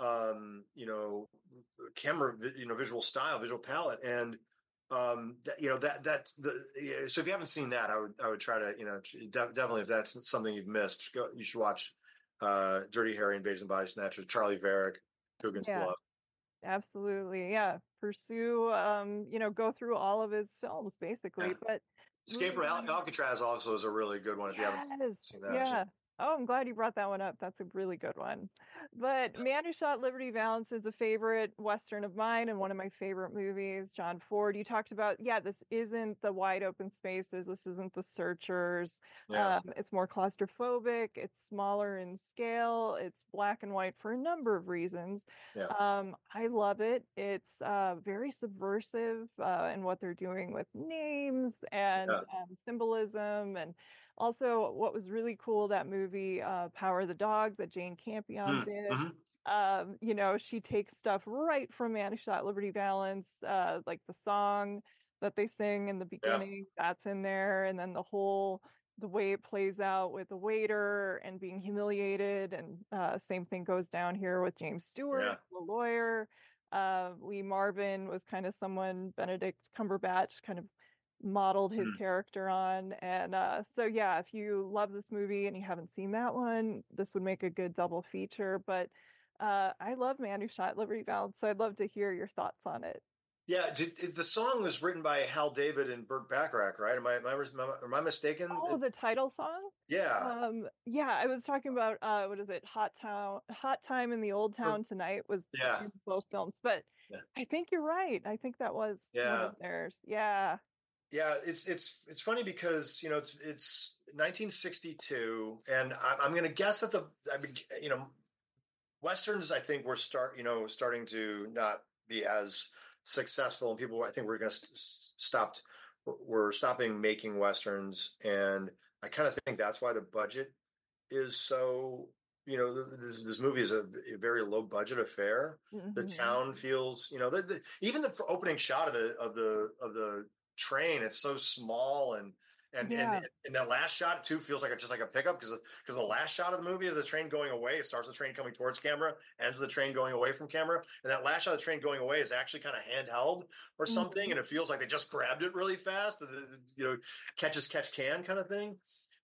[SPEAKER 3] um, you know, camera, you know, visual style, visual palette, and um, that, you know that that's the yeah, so if you haven't seen that, I would I would try to you know de- definitely if that's something you've missed, go, you should watch uh, Dirty Harry, Invasion of Body Snatchers, Charlie Varick, Coogan's
[SPEAKER 1] Yeah.
[SPEAKER 3] Bluff.
[SPEAKER 1] Absolutely. Yeah. Pursue, um, you know, go through all of his films basically.
[SPEAKER 3] Yeah.
[SPEAKER 1] But
[SPEAKER 3] Escape
[SPEAKER 1] moving
[SPEAKER 3] from Al-
[SPEAKER 1] on.
[SPEAKER 3] Alcatraz also is a really good one if you haven't
[SPEAKER 1] Yes.
[SPEAKER 3] seen that.
[SPEAKER 1] Yeah. Oh, I'm glad you brought that one up. That's a really good one. But Man Who Shot Liberty Valance is a favorite Western of mine and one of my favorite movies. John Ford, you talked about, yeah, this isn't the wide open spaces. This isn't the Searchers.
[SPEAKER 3] Yeah.
[SPEAKER 1] Um, it's more claustrophobic. It's smaller in scale. It's black and white for a number of reasons.
[SPEAKER 3] Yeah.
[SPEAKER 1] Um, I love it. It's uh, very subversive uh, in what they're doing with names and
[SPEAKER 3] Yeah.
[SPEAKER 1] um, symbolism. And also, what was really cool, that movie, uh, Power of the Dog, that Jane Campion
[SPEAKER 3] Mm.
[SPEAKER 1] did.
[SPEAKER 3] Mhm.
[SPEAKER 1] Um, you know, she takes stuff right from Man Who Shot Liberty Valance, uh, like the song that they sing in the
[SPEAKER 3] Yeah.
[SPEAKER 1] beginning, that's in there. And then the whole, the way it plays out with the waiter and being humiliated. And uh, same thing goes down here with James Stewart,
[SPEAKER 3] Yeah.
[SPEAKER 1] the lawyer. Uh, Lee Marvin was kind of someone Benedict Cumberbatch kind of modeled his
[SPEAKER 3] Mm.
[SPEAKER 1] character on. And uh, so, yeah, if you love this movie and you haven't seen that one, this would make a good double feature. But uh, I love Man Who Shot Liberty Valance, so I'd love to hear your thoughts on it.
[SPEAKER 3] Yeah, did, the song was written by Hal David and Burt Bacharach, right? Am I am I, am I mistaken?
[SPEAKER 1] Oh, the title song?
[SPEAKER 3] Yeah.
[SPEAKER 1] Um, yeah, I was talking about uh, what is it? Hot Town, Hot Time in the Old Town Tonight was
[SPEAKER 3] Yeah.
[SPEAKER 1] in both films, but
[SPEAKER 3] Yeah.
[SPEAKER 1] I think you're right. I think that was one
[SPEAKER 3] Yeah.
[SPEAKER 1] of theirs. Yeah.
[SPEAKER 3] Yeah, it's it's it's funny because you know it's it's nineteen sixty-two, and I, I'm going to guess that the I mean you know westerns I think were start you know starting to not be as successful, and people I think we're going to st- stopped we're stopping making westerns, and I kind of think that's why the budget is so you know this this movie is a, a very low budget affair.
[SPEAKER 1] Mhm.
[SPEAKER 3] The town feels you know the, the, even the opening shot of the of the of the train, it's so small and and
[SPEAKER 1] Yeah.
[SPEAKER 3] and and that last shot too feels like a, just like a pickup because because the last shot of the movie is the train going away. It starts the train coming towards camera, ends with the train going away from camera, and that last shot of the train going away is actually kind of handheld or something,
[SPEAKER 1] Mhm.
[SPEAKER 3] and it feels like they just grabbed it really fast, and you know, catch as catch can kind of thing.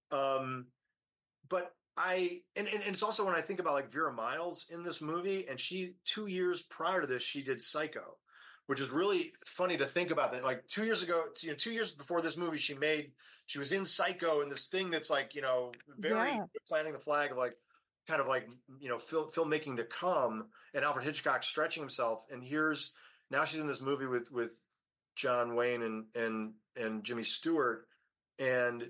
[SPEAKER 3] Um, but I and, and it's also when I think about like Vera Miles in this movie, and she two years prior to this she did Psycho, which is really funny to think about that. Like two years ago, you know, two years before this movie, she made she was in Psycho and this thing that's like you know very
[SPEAKER 1] Yeah.
[SPEAKER 3] planting the flag of like kind of like you know film filmmaking to come, and Alfred Hitchcock stretching himself. And here's now she's in this movie with with John Wayne and and and Jimmy Stewart, and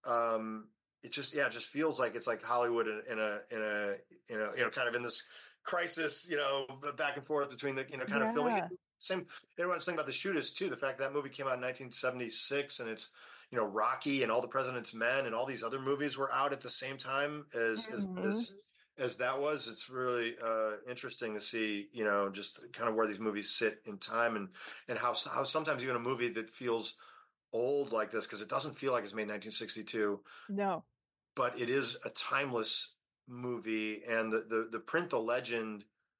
[SPEAKER 3] um, it just yeah, it just feels like it's like Hollywood in, in a in a you know you know kind of in this crisis, you know, back and forth between the you know kind of filming.
[SPEAKER 1] Yeah.
[SPEAKER 3] Same. Everyone's thinking about The Shootist too. The fact that, that movie came out in nineteen seventy-six, and it's you know Rocky and All the President's Men and all these other movies were out at the same time as as
[SPEAKER 1] Mhm.
[SPEAKER 3] as, as that was. It's really uh, interesting to see you know just kind of where these movies sit in time and and how how sometimes even a movie that feels old like this because it doesn't feel like it's made in nineteen sixty-two,
[SPEAKER 1] No.
[SPEAKER 3] but it is a timeless movie, and the the, the print the legend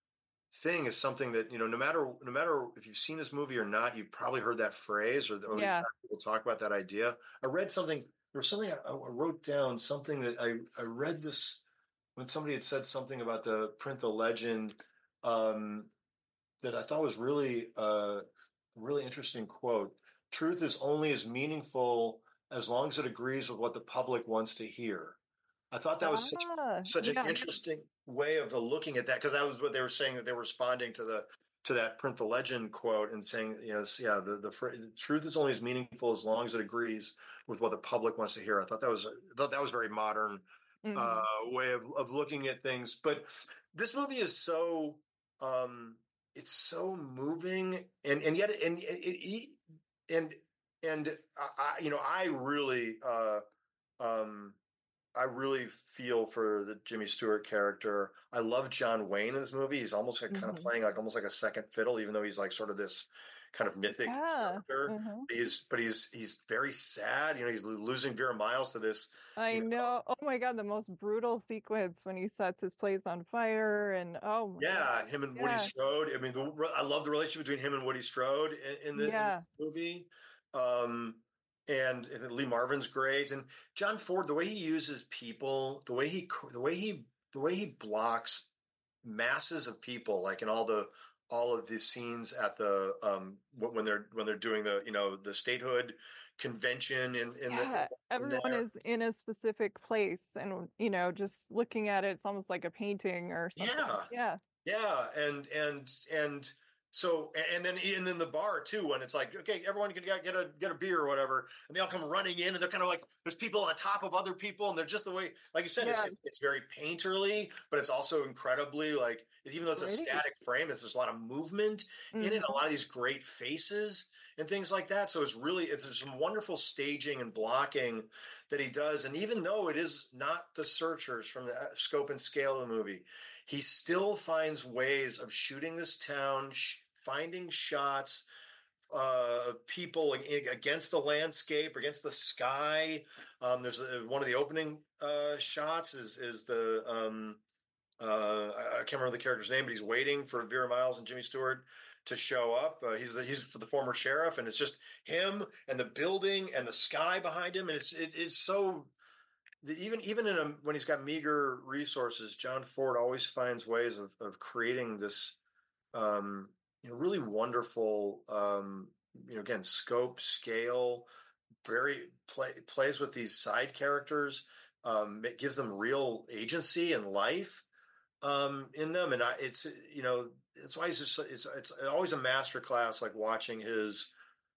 [SPEAKER 3] thing is something that you know no matter no matter if you've seen this movie or not, you've probably heard that phrase or, or
[SPEAKER 1] Yeah.
[SPEAKER 3] people talk about that idea. I read something there was something I, I wrote down something that I I read this when somebody had said something about the print the legend um, that I thought was really uh, really interesting quote. Truth is only as meaningful as long as it agrees with what the public wants to hear. I thought that was such
[SPEAKER 1] Ah,
[SPEAKER 3] such an
[SPEAKER 1] yeah.
[SPEAKER 3] interesting way of looking at that, because that was what they were saying, that they were responding to the to that print the legend quote and saying, yes, yeah, the, the the truth is only as meaningful as long as it agrees with what the public wants to hear. I thought that was I thought that was very modern uh,
[SPEAKER 1] Mhm.
[SPEAKER 3] way of of looking at things. But this movie is so um, it's so moving, and and yet and it, it and and I, you know, I really uh, um, I really feel for the Jimmy Stewart character. I love John Wayne in this movie. He's almost like kind of
[SPEAKER 1] Mhm.
[SPEAKER 3] playing like almost like a second fiddle, even though he's like sort of this kind of mythic
[SPEAKER 1] Yeah.
[SPEAKER 3] character.
[SPEAKER 1] Mhm.
[SPEAKER 3] He's but he's he's very sad. You know, he's losing Vera Miles to this.
[SPEAKER 1] I
[SPEAKER 3] You know,
[SPEAKER 1] know. Oh my God, the most brutal sequence when he sets his place on fire and oh my
[SPEAKER 3] yeah,
[SPEAKER 1] God.
[SPEAKER 3] him and Woody
[SPEAKER 1] Yeah.
[SPEAKER 3] Strode. I mean, the, I love the relationship between him and Woody Strode in, in the in
[SPEAKER 1] Yeah.
[SPEAKER 3] this movie. Um, and, and Lee Marvin's great, and John Ford, the way he uses people, the way he the way he the way he blocks masses of people, like in all the all of the scenes at the um when they're when they're doing the, you know, the statehood convention in in the
[SPEAKER 1] Yeah.
[SPEAKER 3] in
[SPEAKER 1] Everyone
[SPEAKER 3] there.
[SPEAKER 1] is in a specific place and you know, just looking at it, it's almost like a painting or something.
[SPEAKER 3] Yeah,
[SPEAKER 1] Yeah.
[SPEAKER 3] yeah, and and and so and then and then the bar too, when it's like, okay, everyone can get get a get a beer or whatever, and they all come running in, and they're kind of like, there's people on top of other people, and they're just the way, like you said, it's
[SPEAKER 1] Yeah.
[SPEAKER 3] it's, it's very painterly, but it's also incredibly like, even though it's a
[SPEAKER 1] Pretty.
[SPEAKER 3] static frame, there's, there's a lot of movement in it, a
[SPEAKER 1] Hmm.
[SPEAKER 3] lot of these great faces and things like that. So it's really it's some wonderful staging and blocking that he does, and even though it is not the Searchers from the scope and scale of the movie, he still finds ways of shooting this town, sh- finding shots uh, of people against the landscape, against the sky. Um, there's a, one of the opening uh, shots is is the um, uh, I can't remember the character's name, but he's waiting for Vera Miles and Jimmy Stewart to show up. Uh, he's the he's for the former sheriff, and it's just him and the building and the sky behind him, and it's it, it's so the, even even in a, when he's got meager resources, John Ford always finds ways of of creating this um, you know, really wonderful um, you know, again, scope, scale, very play, plays with these side characters, um, it gives them real agency and life um, in them, and I, it's you know, it's why he's just it's it's always a master class, like watching his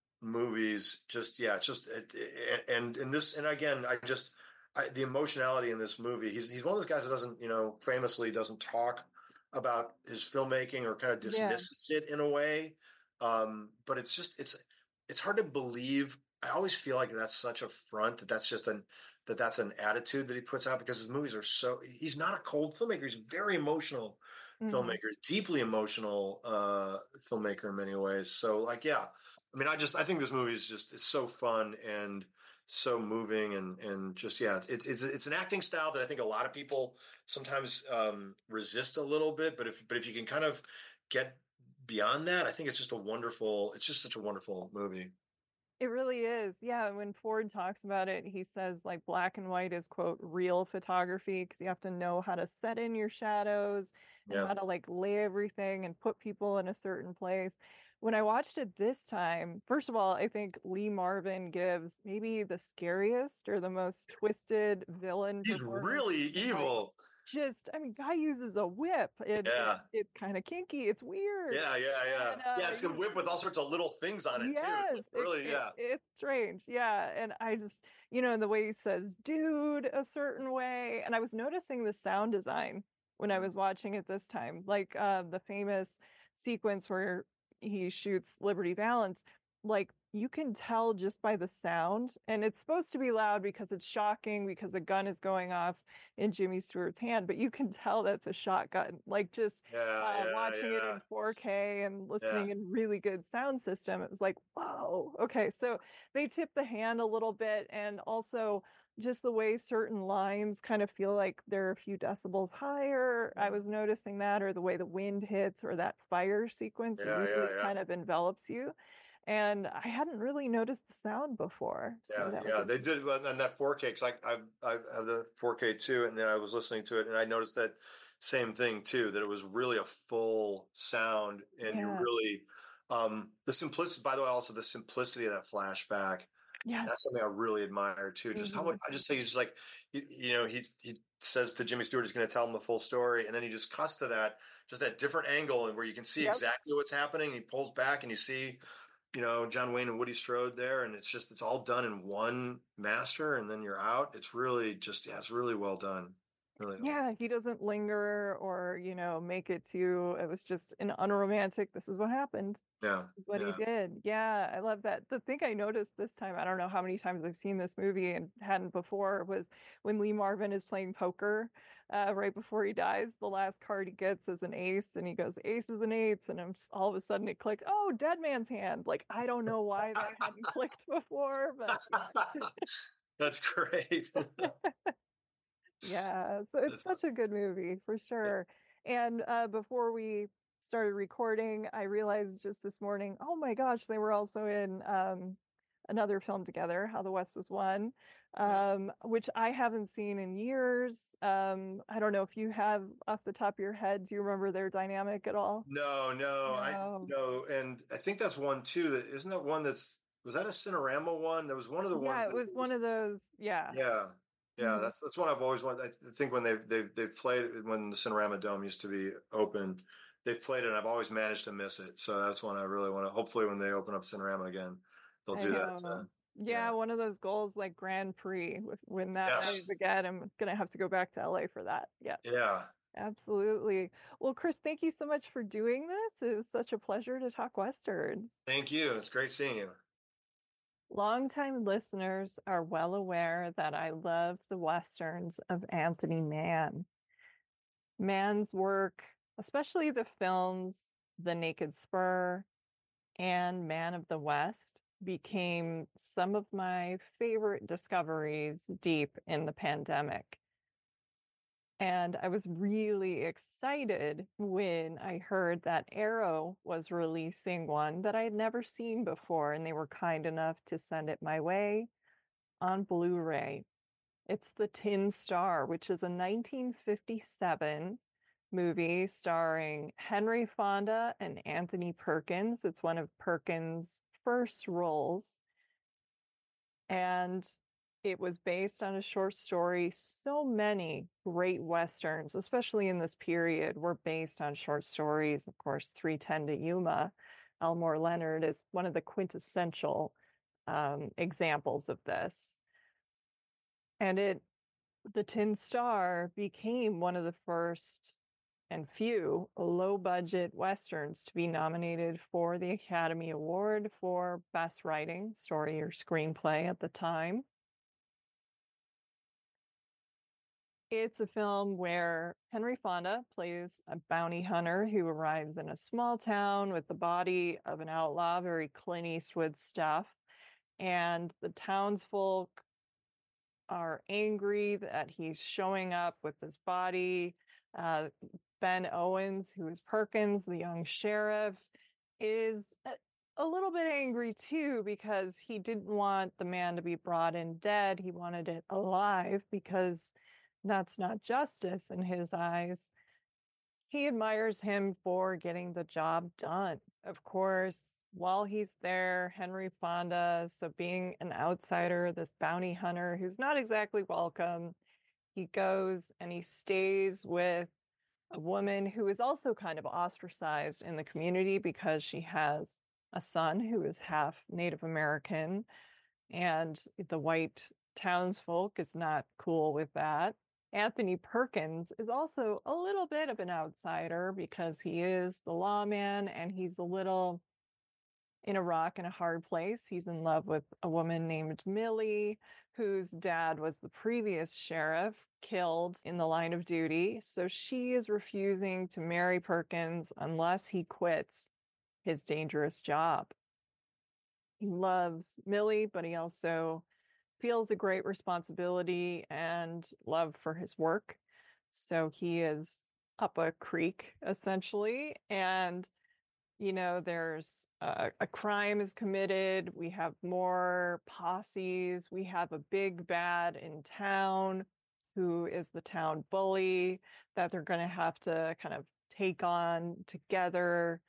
[SPEAKER 3] movies. Just yeah, it's just it, it, and in this, and again, I just I, the emotionality in this movie. He's he's one of those guys that doesn't, you know, famously doesn't talk about his filmmaking or kind of
[SPEAKER 1] Yeah.
[SPEAKER 3] dismisses it in a way. Um, but it's just it's it's hard to believe. I always feel like that's such a front, that that's just an that that's an attitude that he puts out, because his movies are so, he's not a cold filmmaker. He's a very emotional
[SPEAKER 1] Hmm.
[SPEAKER 3] filmmaker, deeply emotional uh, filmmaker in many ways. So like yeah, I mean, I just I think this movie is just it's so fun and so moving, and and just yeah, it's it's it's an acting style that I think a lot of people sometimes um, resist a little bit. But if but if you can kind of get beyond that, I think it's just a wonderful. It's just such a wonderful movie.
[SPEAKER 1] It really is. Yeah, when Ford talks about it, he says like black and white is quote real photography because you have to know how to set in your shadows and
[SPEAKER 3] Yeah,
[SPEAKER 1] how to like lay everything and put people in a certain place. When I watched it this time, first of all, I think Lee Marvin gives maybe the scariest or the most twisted villain
[SPEAKER 3] he's
[SPEAKER 1] performance.
[SPEAKER 3] really
[SPEAKER 1] And like
[SPEAKER 3] evil.
[SPEAKER 1] just, I mean, guy uses a whip and, and
[SPEAKER 3] Yeah,
[SPEAKER 1] it's kind of kinky. It's weird.
[SPEAKER 3] yeah, yeah, yeah.
[SPEAKER 1] And uh
[SPEAKER 3] Yeah, it's a whip with all sorts of little things on it too. It's
[SPEAKER 1] yes,
[SPEAKER 3] like
[SPEAKER 1] it,
[SPEAKER 3] really,
[SPEAKER 1] it
[SPEAKER 3] yeah,
[SPEAKER 1] it's strange. Yeah, and I just, you know, the way he says dude a certain way, and I was noticing the sound design when I
[SPEAKER 3] mm,
[SPEAKER 1] was watching it this time. Like uh the famous sequence where he shoots Liberty Valance, like you can tell just by the sound, and it's supposed to be loud because it's shocking because a gun is going off in Jimmy Stewart's hand, but you can tell that's a shotgun. Like just
[SPEAKER 3] yeah,
[SPEAKER 1] uh,
[SPEAKER 3] yeah,
[SPEAKER 1] watching it
[SPEAKER 3] yeah,
[SPEAKER 1] in four K and
[SPEAKER 3] yeah.
[SPEAKER 1] listening in really good sound system, it was like, whoa, okay. So they tip the hand a little bit, and also just the way certain lines kind of feel like they're a few decibels higher. I was noticing that, or the way the wind hits, or that fire sequence
[SPEAKER 3] Yeah, yeah,
[SPEAKER 1] really
[SPEAKER 3] yeah.
[SPEAKER 1] kind of envelops you. And I hadn't really noticed the sound before. So
[SPEAKER 3] Yeah,
[SPEAKER 1] that was
[SPEAKER 3] yeah, they
[SPEAKER 1] interesting.
[SPEAKER 3] did on that four K, because I, I I have the four K too, and then I was listening to it, and I noticed that same thing too, that it was really a full sound, and you
[SPEAKER 1] Yeah.
[SPEAKER 3] really um the simplicity. By the way, also the simplicity of that flashback. That's
[SPEAKER 1] Yes.
[SPEAKER 3] something I really admire too. Just how much
[SPEAKER 1] Mhm.
[SPEAKER 3] I just say he's just like, you, you know, he's he says to Jimmy Stewart he's going to tell him the full story, and then he just cuts to that, just that different angle, and where you can see
[SPEAKER 1] Yep.
[SPEAKER 3] exactly what's happening. He pulls back, and you see, you know, John Wayne and Woody Strode there, and it's just it's all done in one master, and then you're out. It's really just yeah, it's really well done. Really well.
[SPEAKER 1] Yeah, he doesn't linger or, you know, make it too, it was just an unromantic, this is what happened.
[SPEAKER 3] Yeah,
[SPEAKER 1] Is what he
[SPEAKER 3] yeah.
[SPEAKER 1] did. Yeah, I love that. The thing I noticed this time, I don't know how many times I've seen this movie and hadn't before, was when Lee Marvin is playing poker uh, right before he dies. The last card he gets is an ace, and he goes aces and eights, and I'm just, all of a sudden it clicked. Oh, dead man's hand. Like I don't know why that hadn't clicked before, but yeah.
[SPEAKER 3] That's great.
[SPEAKER 1] Yeah, so it's
[SPEAKER 3] That's not,
[SPEAKER 1] such a good movie for sure. And uh, before we started recording, I realized just this morning, oh my gosh, they were also in um, another film together, How the West Was Won,
[SPEAKER 3] yeah.
[SPEAKER 1] um, which I haven't seen in years. Um, I don't know if you have off the top of your head, do you remember their dynamic at all?
[SPEAKER 3] No, no, I
[SPEAKER 1] No.
[SPEAKER 3] no, and I think that's one too. That isn't that one that's was that a Cinerama one? That was one of the ones
[SPEAKER 1] Yeah, it
[SPEAKER 3] that
[SPEAKER 1] was one
[SPEAKER 3] was,
[SPEAKER 1] of those. Yeah.
[SPEAKER 3] yeah, yeah.
[SPEAKER 1] Mhm.
[SPEAKER 3] That's that's one I've always wanted. I think when they've they've they've played it when the Cinerama Dome used to be open, they've played it, and I've always managed to miss it. So that's one I really want to. Hopefully, when they open up Cinerama again, they'll
[SPEAKER 1] I
[SPEAKER 3] do that. Uh,
[SPEAKER 1] know. Yeah,
[SPEAKER 3] yeah,
[SPEAKER 1] one of those goals like Grand Prix. With- When that plays
[SPEAKER 3] yes,
[SPEAKER 1] again, I'm gonna have to go back to L A for that. Yeah,
[SPEAKER 3] yeah.
[SPEAKER 1] absolutely. Well, Chris, thank you so much for doing this. It was such a pleasure to talk Westerns.
[SPEAKER 3] Thank you. It's great seeing you.
[SPEAKER 1] Longtime listeners are well aware that I love the Westerns of Anthony Mann. Mann's work, especially the films The Naked Spur and Man of the West, became some of my favorite discoveries deep in the pandemic. And I was really excited when I heard that Arrow was releasing one that I had never seen before, and they were kind enough to send it my way on Blu-ray. It's The Tin Star, which is a nineteen fifty-seven movie starring Henry Fonda and Anthony Perkins. It's one of Perkins' first roles. And it was based on a short story. So many great Westerns, especially in this period, were based on short stories. Of course, three ten to Yuma, Elmore Leonard is one of the quintessential um, examples of this. And it, The Tin Star became one of the first and few low budget Westerns to be nominated for the Academy Award for Best Writing, Story, or Screenplay at the time. It's a film where Henry Fonda plays a bounty hunter who arrives in a small town with the body of an outlaw, very Clint Eastwood stuff. And the townsfolk are angry that he's showing up with this body. Uh, Ben Owens, who is Perkins, the young sheriff, is a, a little bit angry too because he didn't want the man to be brought in dead. He wanted it alive because that's not justice in his eyes. He admires him for getting the job done. Of course, while he's there, Henry Fonda, so being an outsider, this bounty hunter who's not exactly welcome, he goes and he stays with a woman who is also kind of ostracized in the community because she has a son who is half Native American, and the white townsfolk is not cool with that. Anthony Perkins is also a little bit of an outsider because he is the lawman and he's a little in a rock and a hard place. He's in love with a woman named Millie, whose dad was the previous sheriff killed in the line of duty. So she is refusing to marry Perkins unless he quits his dangerous job. He loves Millie, but he also feels a great responsibility and love for his work. So he is up a creek essentially. And, you know, there's a, a crime is committed. We have more posses. We have a big bad in town who is the town bully that they're going to have to kind of take on together.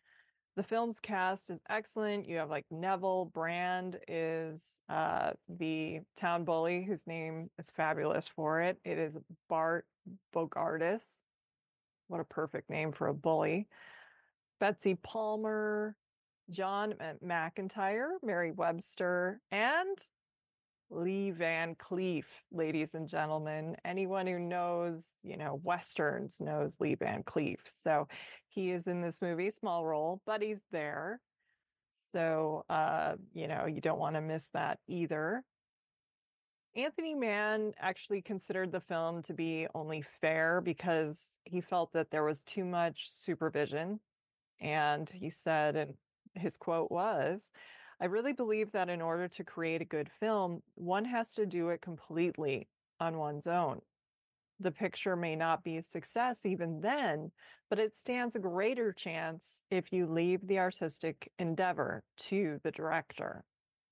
[SPEAKER 1] The film's cast is excellent. You have like Neville Brand is uh, the town bully, whose name is fabulous for it. It is Bart Bogardus. What a perfect name for a bully. Betsy Palmer, John McIntyre, Mary Webster, and Lee Van Cleef, ladies and gentlemen. Anyone who knows, you know, Westerns knows Lee Van Cleef. So he is in this movie, small role, but he's there. So, uh, you know, you don't want to miss that either. Anthony Mann actually considered the film to be only fair because he felt that there was too much supervision. And he said, and his quote was, "I really believe that in order to create a good film, one has to do it completely on one's own. The picture may not be a success even then, but it stands a greater chance if you leave the artistic endeavor to the director."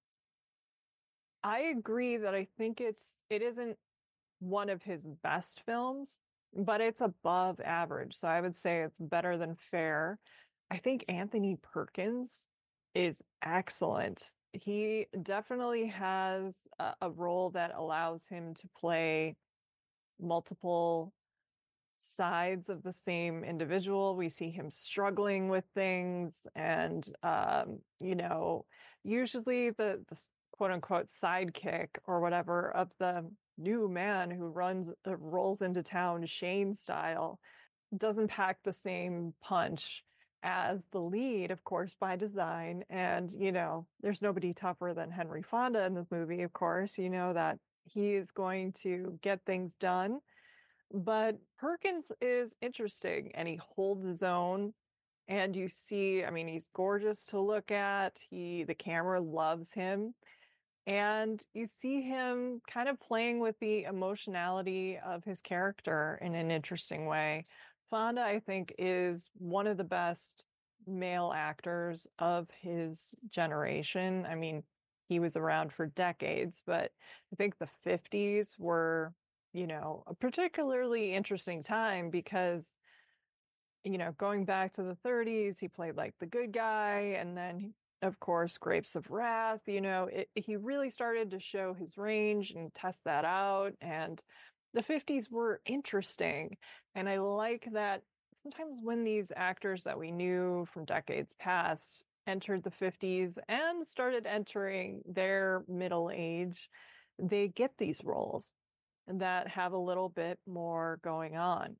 [SPEAKER 1] I agree that I think it's it isn't one of his best films, but it's above average. So I would say it's better than fair. I think Anthony Perkins is excellent. He definitely has a, a role that allows him to play multiple sides of the same individual. We see him struggling with things, and um, you know, usually the, the quote unquote sidekick or whatever of the new man who runs uh, rolls into town Shane style doesn't pack the same punch as the lead, of course, by design. And you know, there's nobody tougher than Henry Fonda in this movie, of course. You know that he is going to get things done. But Perkins is interesting and he holds his own. And you see, I mean, he's gorgeous to look at. He, the camera loves him. And you see him kind of playing with the emotionality of his character in an interesting way. Fonda, I think, is one of the best male actors of his generation. I mean, he was around for decades, but I think the fifties were, you know, a particularly interesting time because, you know, going back to the thirties, he played like the good guy, and then of course, Grapes of Wrath, you know, it, he really started to show his range and test that out. And the fifties were interesting. And I like that sometimes when these actors that we knew from decades past entered the fifties and started entering their middle age, they get these roles that have a little bit more going on.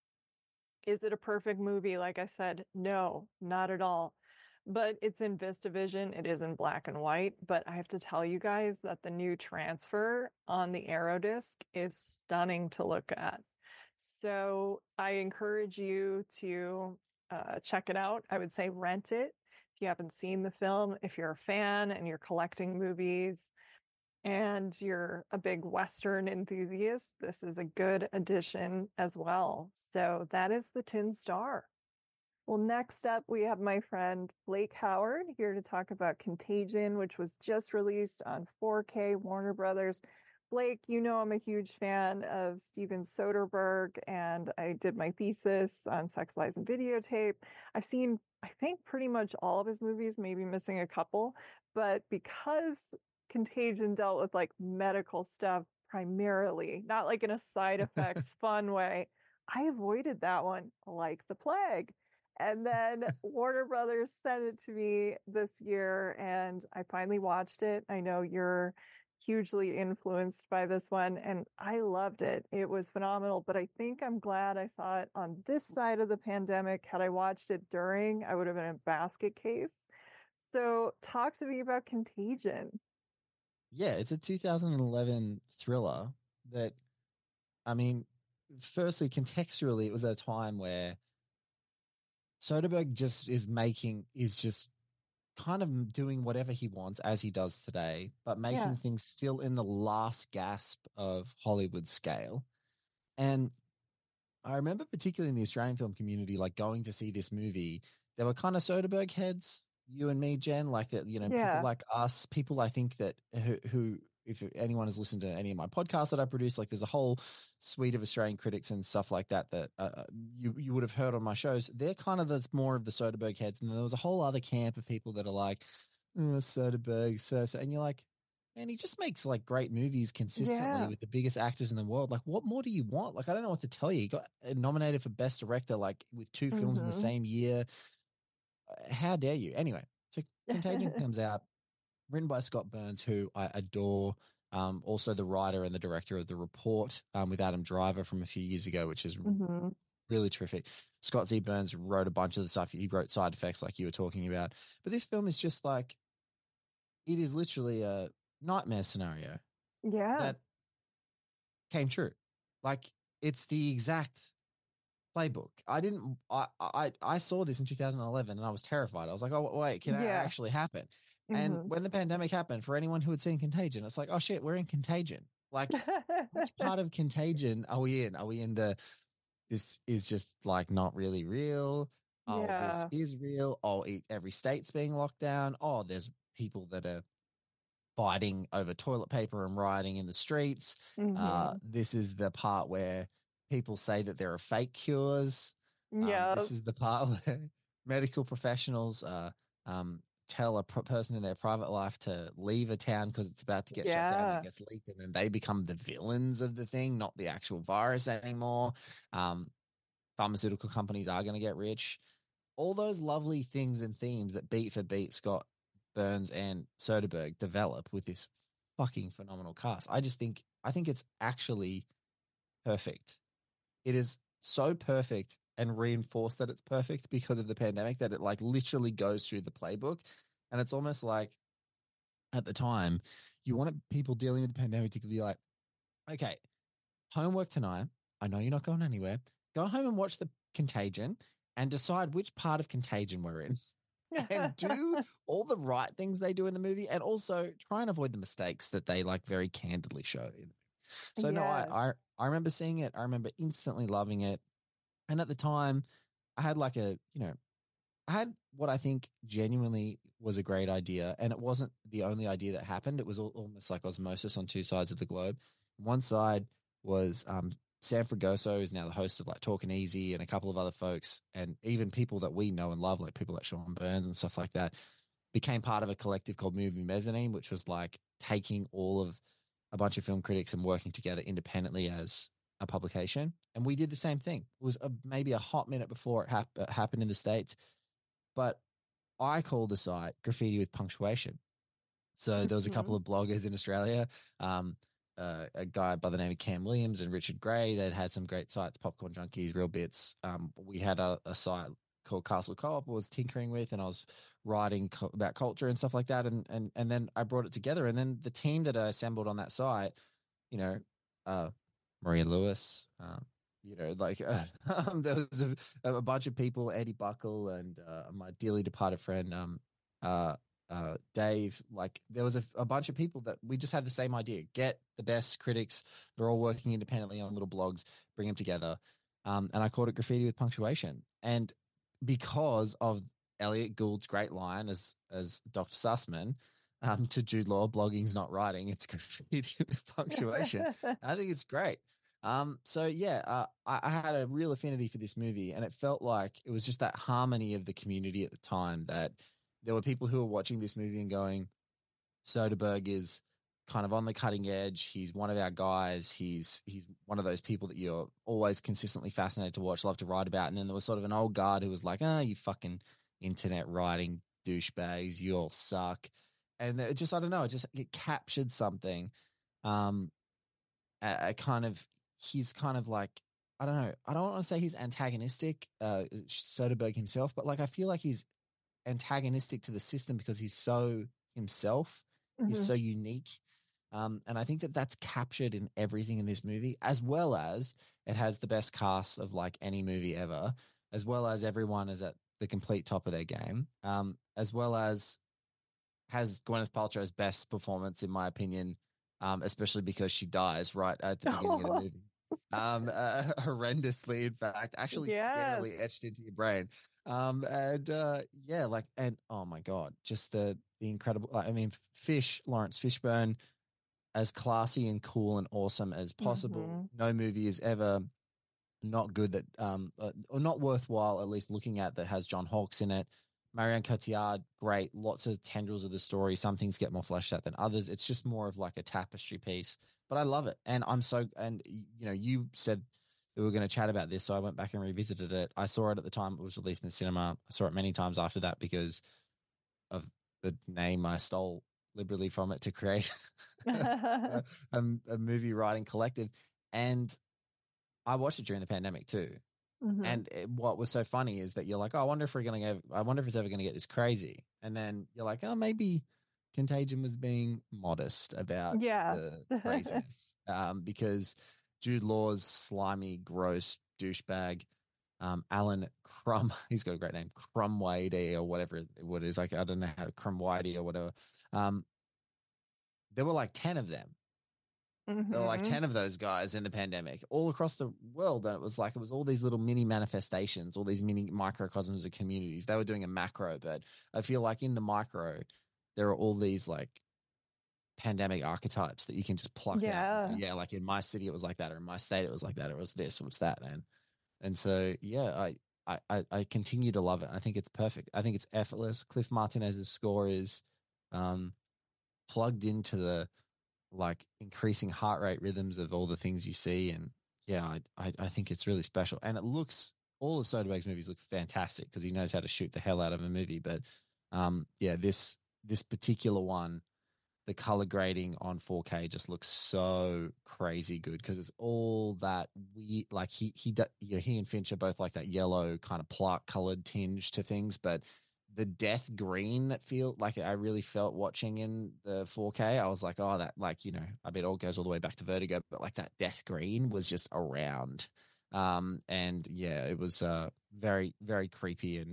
[SPEAKER 1] Is it a perfect movie? Like I said, no, not at all. But it's in VistaVision. It is in black and white. But I have to tell you guys that the new transfer on the Aerodisc is stunning to look at. So I encourage you to uh, check it out. I would say rent it if you haven't seen the film. If you're a fan and you're collecting movies and you're a big Western enthusiast, this is a good addition as well. So that is the Tin Star. Well, next up, we have my friend Blake Howard here to talk about Contagion, which was just released on four K Warner Brothers. Blake, you know I'm a huge fan of Steven Soderbergh, and I did my thesis on Sex, Lies, and Videotape. I've seen, I think, pretty much all of his movies, maybe missing a couple, but because Contagion dealt with like medical stuff primarily, not like in a side effects fun way, I avoided that one like the plague. And then Warner Brothers sent it to me this year, and I finally watched it. I know you're hugely influenced by this one, and I loved it. It was phenomenal, but I think I'm glad I saw it on this side of the pandemic. Had I watched it during, I would have been in a basket case. So talk to me about Contagion.
[SPEAKER 4] Yeah, it's a two thousand eleven thriller that, I mean, firstly, contextually, it was a time where Soderbergh just is making, is just kind of doing whatever he wants as he does today, but making
[SPEAKER 1] Yeah.
[SPEAKER 4] things still in the last gasp of Hollywood scale. And I remember particularly in the Australian film community, like going to see this movie, there were kind of Soderbergh heads, you and me, Jen, like that, you know,
[SPEAKER 1] Yeah.
[SPEAKER 4] people like us, people I think that who, who if anyone has listened to any of my podcasts that I produce, like there's a whole suite of Australian critics and stuff like that that uh, you you would have heard on my shows. They're kind of the more of the Soderbergh heads, and there was a whole other camp of people that are like, oh, Soderbergh, so, so, and you're like, man, he just makes like great movies consistently
[SPEAKER 1] Yeah.
[SPEAKER 4] with the biggest actors in the world. Like, what more do you want? Like, I don't know what to tell you. He got nominated for Best Director, like with two films in the
[SPEAKER 1] Mhm.
[SPEAKER 4] same year. How dare you? Anyway, so Contagion comes out, written by Scott Burns, who I adore. Um, also the writer and the director of The Report, um, with Adam Driver from a few years ago, which is
[SPEAKER 1] Mhm.
[SPEAKER 4] really terrific. Scott Z. Burns wrote a bunch of the stuff. He wrote Side Effects, like you were talking about. But this film is just like, it is literally a nightmare scenario
[SPEAKER 1] Yeah.
[SPEAKER 4] that came true. Like, it's the exact playbook. I didn't. I I I saw this in two thousand eleven and I was terrified. I was like, oh wait, can it
[SPEAKER 1] Yeah.
[SPEAKER 4] actually happen? And
[SPEAKER 1] Mhm.
[SPEAKER 4] when the pandemic happened, for anyone who had seen Contagion, it's like, oh shit, we're in Contagion. Like, which part of Contagion are we in? Are we in the this is just like not really real? Oh, this
[SPEAKER 1] Yeah.
[SPEAKER 4] is real. Oh, it, every state's being locked down. Oh, there's people that are fighting over toilet paper and rioting in the streets. Uh,
[SPEAKER 1] Mhm.
[SPEAKER 4] this is the part where people say that there are fake cures. Um,
[SPEAKER 1] Yeah.
[SPEAKER 4] this is the part where medical professionals uh, um, tell a p- person in their private life to leave a town because it's about to get shut down and
[SPEAKER 1] Yeah.
[SPEAKER 4] it gets leaked, and then they become the villains of the thing, not the actual virus anymore. Um, pharmaceutical companies are going to get rich. All those lovely things and themes that beat for beat Scott Burns and Soderbergh develop with this fucking phenomenal cast. I just think I think it's actually perfect. It is so perfect and reinforced that it's perfect because of the pandemic that it like literally goes through the playbook. And it's almost like at the time you wanted people dealing with the pandemic to be like, okay, homework tonight. I know you're not going anywhere. Go home and watch the Contagion and decide which part of Contagion we're in. And do all the right things they do in the movie, and also try and avoid the mistakes that they like very candidly show. So no, I
[SPEAKER 1] Yes.
[SPEAKER 4] I, I remember seeing it. I remember instantly loving it. And at the time, I had like a, you know, I had what I think genuinely was a great idea. And it wasn't the only idea that happened. It was al- almost like osmosis on two sides of the globe. One side was um, Sam Fragoso, who's now the host of like Talking Easy, and a couple of other folks, and even people that we know and love, like people like Sean Burns and stuff like that, became part of a collective called Movie Mezzanine, which was like taking all of a bunch of film critics and working together independently as a publication. And we did the same thing. It was a, maybe a hot minute before it hap- happened in the States, but I called the site Graffiti with Punctuation. So there was a couple
[SPEAKER 1] Mhm.
[SPEAKER 4] of bloggers in Australia, um, uh, a guy by the name of Cam Williams and Richard Gray. They'd had some great sites, Popcorn Junkies, Real Bits. Um, we had a, a site called Castle Co-op I was tinkering with, and I was writing co- about culture and stuff like that. And, and, and then I brought it together. And then the team that I assembled on that site, you know, uh, Maria Lewis, um, you know, like uh, um, there was a, a bunch of people, Eddie Buckle and uh, my dearly departed friend, um, uh, uh, Dave. Like there was a, a bunch of people that we just had the same idea: get the best critics. They're all working independently on little blogs, bring them together. Um, and I called it Graffiti with Punctuation. And because of Elliot Gould's great line as as Doctor Sussman, um, to Jude Law, blogging's not writing; it's graffiti with punctuation. I think it's great. Um, so yeah, uh, I, I had a real affinity for this movie, and it felt like it was just that harmony of the community at the time, that there were people who were watching this movie and going, Soderbergh is kind of on the cutting edge. He's one of our guys. He's he's one of those people that you're always consistently fascinated to watch, love to write about. And then there was sort of an old guard who was like, ah, oh, you fucking internet writing douchebags, you all suck. And it just, I don't know, it just it captured something. Um, a, a kind of, he's kind of like, I don't know, I don't want to say he's antagonistic, uh, Soderbergh himself, but like I feel like he's antagonistic to the system because he's so himself. He's
[SPEAKER 1] Mhm.
[SPEAKER 4] so unique. Um, and I think that that's captured in everything in this movie, as well as it has the best cast of like any movie ever, as well as everyone is at the complete top of their game, um, as well as has Gwyneth Paltrow's best performance, in my opinion, um, especially because she dies right at the beginning of the movie. Um, uh, horrendously, in fact, actually
[SPEAKER 1] Yes.
[SPEAKER 4] scarily etched into your brain. Um, and uh, yeah, like, and oh my God, just the the incredible. I mean, Fish, Lawrence Fishburne, as classy and cool and awesome as possible.
[SPEAKER 1] Mhm.
[SPEAKER 4] No movie is ever not good that um uh, or not worthwhile at least looking at that has John Hawkes in it. Marianne Cotillard, great. Lots of tendrils of the story. Some things get more fleshed out than others. It's just more of like a tapestry piece, but I love it. And I'm so, and you know, you said that we were going to chat about this, so I went back and revisited it. I saw it at the time it was released in the cinema. I saw it many times after that because of the name I stole liberally from it to create a, a, a movie writing collective. And I watched it during the pandemic too.
[SPEAKER 1] Mhm.
[SPEAKER 4] And it, what was so funny is that you're like, oh, I wonder if we're going to I wonder if it's ever going to get this crazy. And then you're like, oh, maybe Contagion was being modest about
[SPEAKER 1] Yeah.
[SPEAKER 4] the craziness. um, because Jude Law's slimy, gross douchebag, um, Alan Crum, he's got a great name, Crumwady or whatever it, what it is. Like, I don't know how to Crumwady or whatever. Um, there were like ten of them. There were like
[SPEAKER 1] Mhm.
[SPEAKER 4] ten of those guys in the pandemic all across the world. And it was like, it was all these little mini manifestations, all these mini microcosms of communities. They were doing a macro, but I feel like in the micro, there are all these like pandemic archetypes that you can just pluck
[SPEAKER 1] Yeah.
[SPEAKER 4] out. Yeah. Like in my city, it was like that, or in my state, it was like that, or it was this, or it's that. And, and so, yeah, I, I, I, I continue to love it. I think it's perfect. I think it's effortless. Cliff Martinez's score is, um, plugged into the, like increasing heart rate rhythms of all the things you see. And yeah, I, I, I think it's really special. And it looks, all of Soderbergh's movies look fantastic because he knows how to shoot the hell out of a movie. But um, yeah, this, this particular one, the color grading on four K just looks so crazy good because it's all that we like he, he, you know, he and Finch are both like that yellow kind of plot colored tinge to things, but the death green that feel like I really felt watching in the four K. I was like, oh, that like, you know, I mean, it all goes all the way back to Vertigo, but like that death green was just around. Um, and yeah, it was uh, very, very creepy and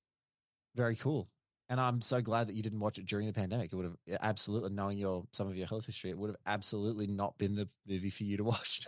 [SPEAKER 4] very cool. And I'm so glad that you didn't watch it during the pandemic. It would have absolutely, knowing your some of your health history, it would have absolutely not been the movie for you to watch.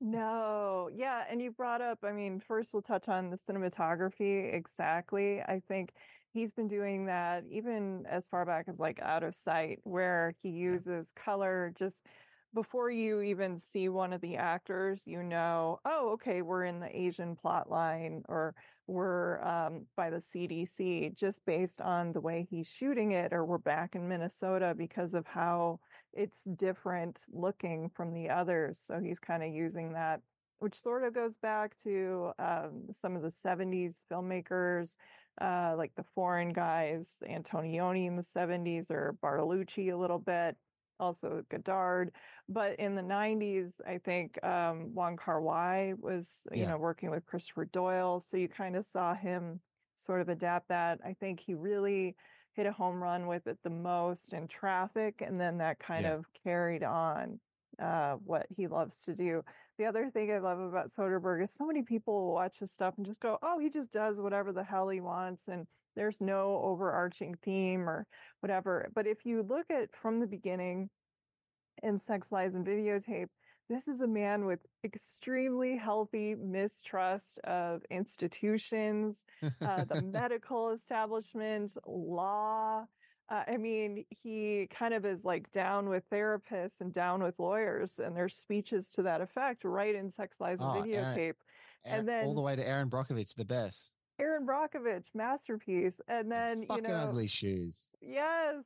[SPEAKER 1] No, yeah, and you brought up, I mean, first we'll touch on the cinematography exactly. I think he's been doing that even as far back as like Out of Sight, where he
[SPEAKER 4] Yeah.
[SPEAKER 1] uses color just before you even see one of the actors, you know, oh, okay, we're in the Asian plot line or we're um, by the C D C just based on the way he's shooting it, or we're back in Minnesota because of how it's different looking from the others. So he's kind of using that, which sort of goes back to um, some of the seventies filmmakers, uh, like the foreign guys, Antonioni in the seventies, or Bartolucci a little bit, also Godard. But in the nineties, I think um, Wong Kar-wai was, you
[SPEAKER 4] Yeah.
[SPEAKER 1] know, working with Christopher Doyle. So you kind of saw him sort of adapt that. I think he really hit a home run with it the most in Traffic, and then that kind
[SPEAKER 4] Yeah.
[SPEAKER 1] of carried on uh, what he loves to do. The other thing I love about Soderbergh is so many people watch his stuff and just go, oh, he just does whatever the hell he wants, and there's no overarching theme or whatever. But if you look at from the beginning in Sex, Lies, and Videotape, this is a man with extremely healthy mistrust of institutions, uh, the medical establishment, law. Uh, I mean, he kind of is like down with therapists and down with lawyers, and there's speeches to that effect right in Sex, Lies, and
[SPEAKER 4] Oh, Aaron,
[SPEAKER 1] Videotape.
[SPEAKER 4] Aaron,
[SPEAKER 1] And then
[SPEAKER 4] all the way to Aaron Brockovich, the best.
[SPEAKER 1] Aaron Brockovich, masterpiece. And
[SPEAKER 4] And
[SPEAKER 1] then, you
[SPEAKER 4] fucking
[SPEAKER 1] know,
[SPEAKER 4] ugly shoes.
[SPEAKER 1] yes.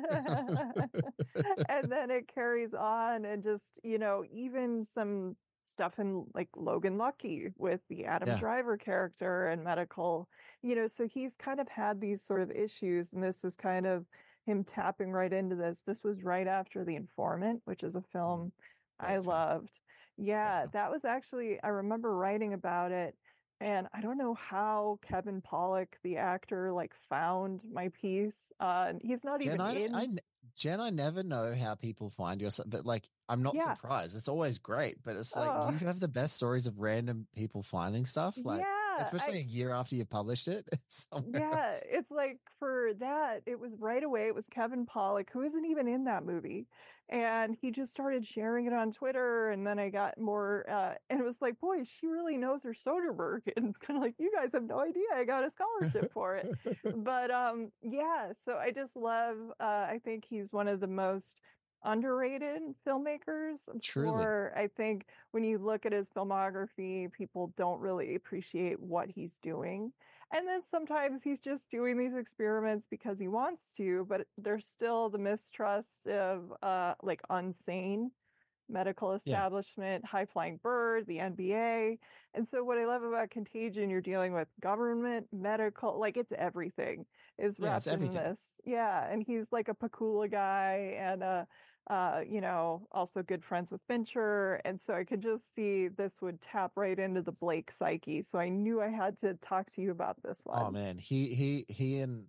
[SPEAKER 1] And then it carries on and just, you know, even some stuff in like Logan Lucky with the Adam
[SPEAKER 4] Yeah.
[SPEAKER 1] Driver character and medical, you know, so he's kind of had these sort of issues, and this is kind of him tapping right into this. This was right after The Informant, which is a film
[SPEAKER 4] Great
[SPEAKER 1] I
[SPEAKER 4] film.
[SPEAKER 1] loved. Yeah,
[SPEAKER 4] film.
[SPEAKER 1] that was actually, I remember writing about it. And I don't know how Kevin Pollak, the actor, like found my piece. Uh, he's not
[SPEAKER 4] Jen,
[SPEAKER 1] even
[SPEAKER 4] I,
[SPEAKER 1] in.
[SPEAKER 4] I, Jen, I never know how people find your, but like, I'm not
[SPEAKER 1] Yeah.
[SPEAKER 4] surprised. It's always great, but it's like
[SPEAKER 1] Oh.
[SPEAKER 4] you have the best stories of random people finding stuff. Like,
[SPEAKER 1] Yeah,
[SPEAKER 4] especially
[SPEAKER 1] I-
[SPEAKER 4] a year after you published it. It's somewhere
[SPEAKER 1] Yeah,
[SPEAKER 4] else.
[SPEAKER 1] it's like for that, it was right away. It was Kevin Pollak, who isn't even in that movie. And he just started sharing it on Twitter. And then I got more, uh, and it was like, boy, she really knows her Soderbergh. And it's kind of like, you guys have no idea. I got a scholarship for it. But um, yeah, so I just love, uh, I think he's one of the most underrated filmmakers.
[SPEAKER 4] Truly.
[SPEAKER 1] For I think when you look at his filmography, people don't really appreciate what he's doing. And then sometimes he's just doing these experiments because he wants to, but there's still the mistrust of uh like Unsane, medical
[SPEAKER 4] Yeah.
[SPEAKER 1] establishment, High Flying Bird, the N B A. And so what I love about Contagion, you're dealing with government, medical, like it's everything is
[SPEAKER 4] Yeah, it's
[SPEAKER 1] wrapped in
[SPEAKER 4] everything.
[SPEAKER 1] this. Yeah, and he's like a Pakula guy and uh uh you know, also good friends with Fincher, and so I could just see this would tap right into the Blake psyche. So I knew I had to talk to you about this
[SPEAKER 4] Oh
[SPEAKER 1] one.
[SPEAKER 4] man, he he he and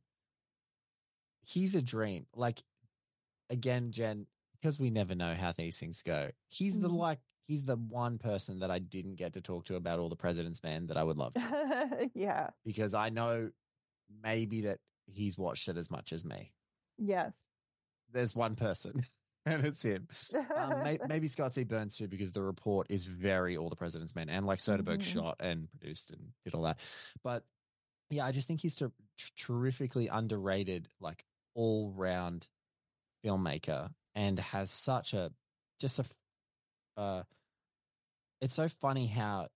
[SPEAKER 4] he's a dream. Like again, Jen, because we never know how these things go. He's the
[SPEAKER 1] Mhm.
[SPEAKER 4] like he's the one person that I didn't get to talk to about All the President's Men that I would love to,
[SPEAKER 1] Yeah.
[SPEAKER 4] because I know maybe that he's watched it as much as me.
[SPEAKER 1] Yes.
[SPEAKER 4] There's one person, and it's him. Um, may, maybe Scott C. Burns too, because The Report is very All the President's Men, and like Soderbergh
[SPEAKER 1] Mhm.
[SPEAKER 4] shot and produced and did all that. But yeah, I just think he's ter- terrifically underrated, like all round filmmaker, and has such a just a f- uh it's so funny how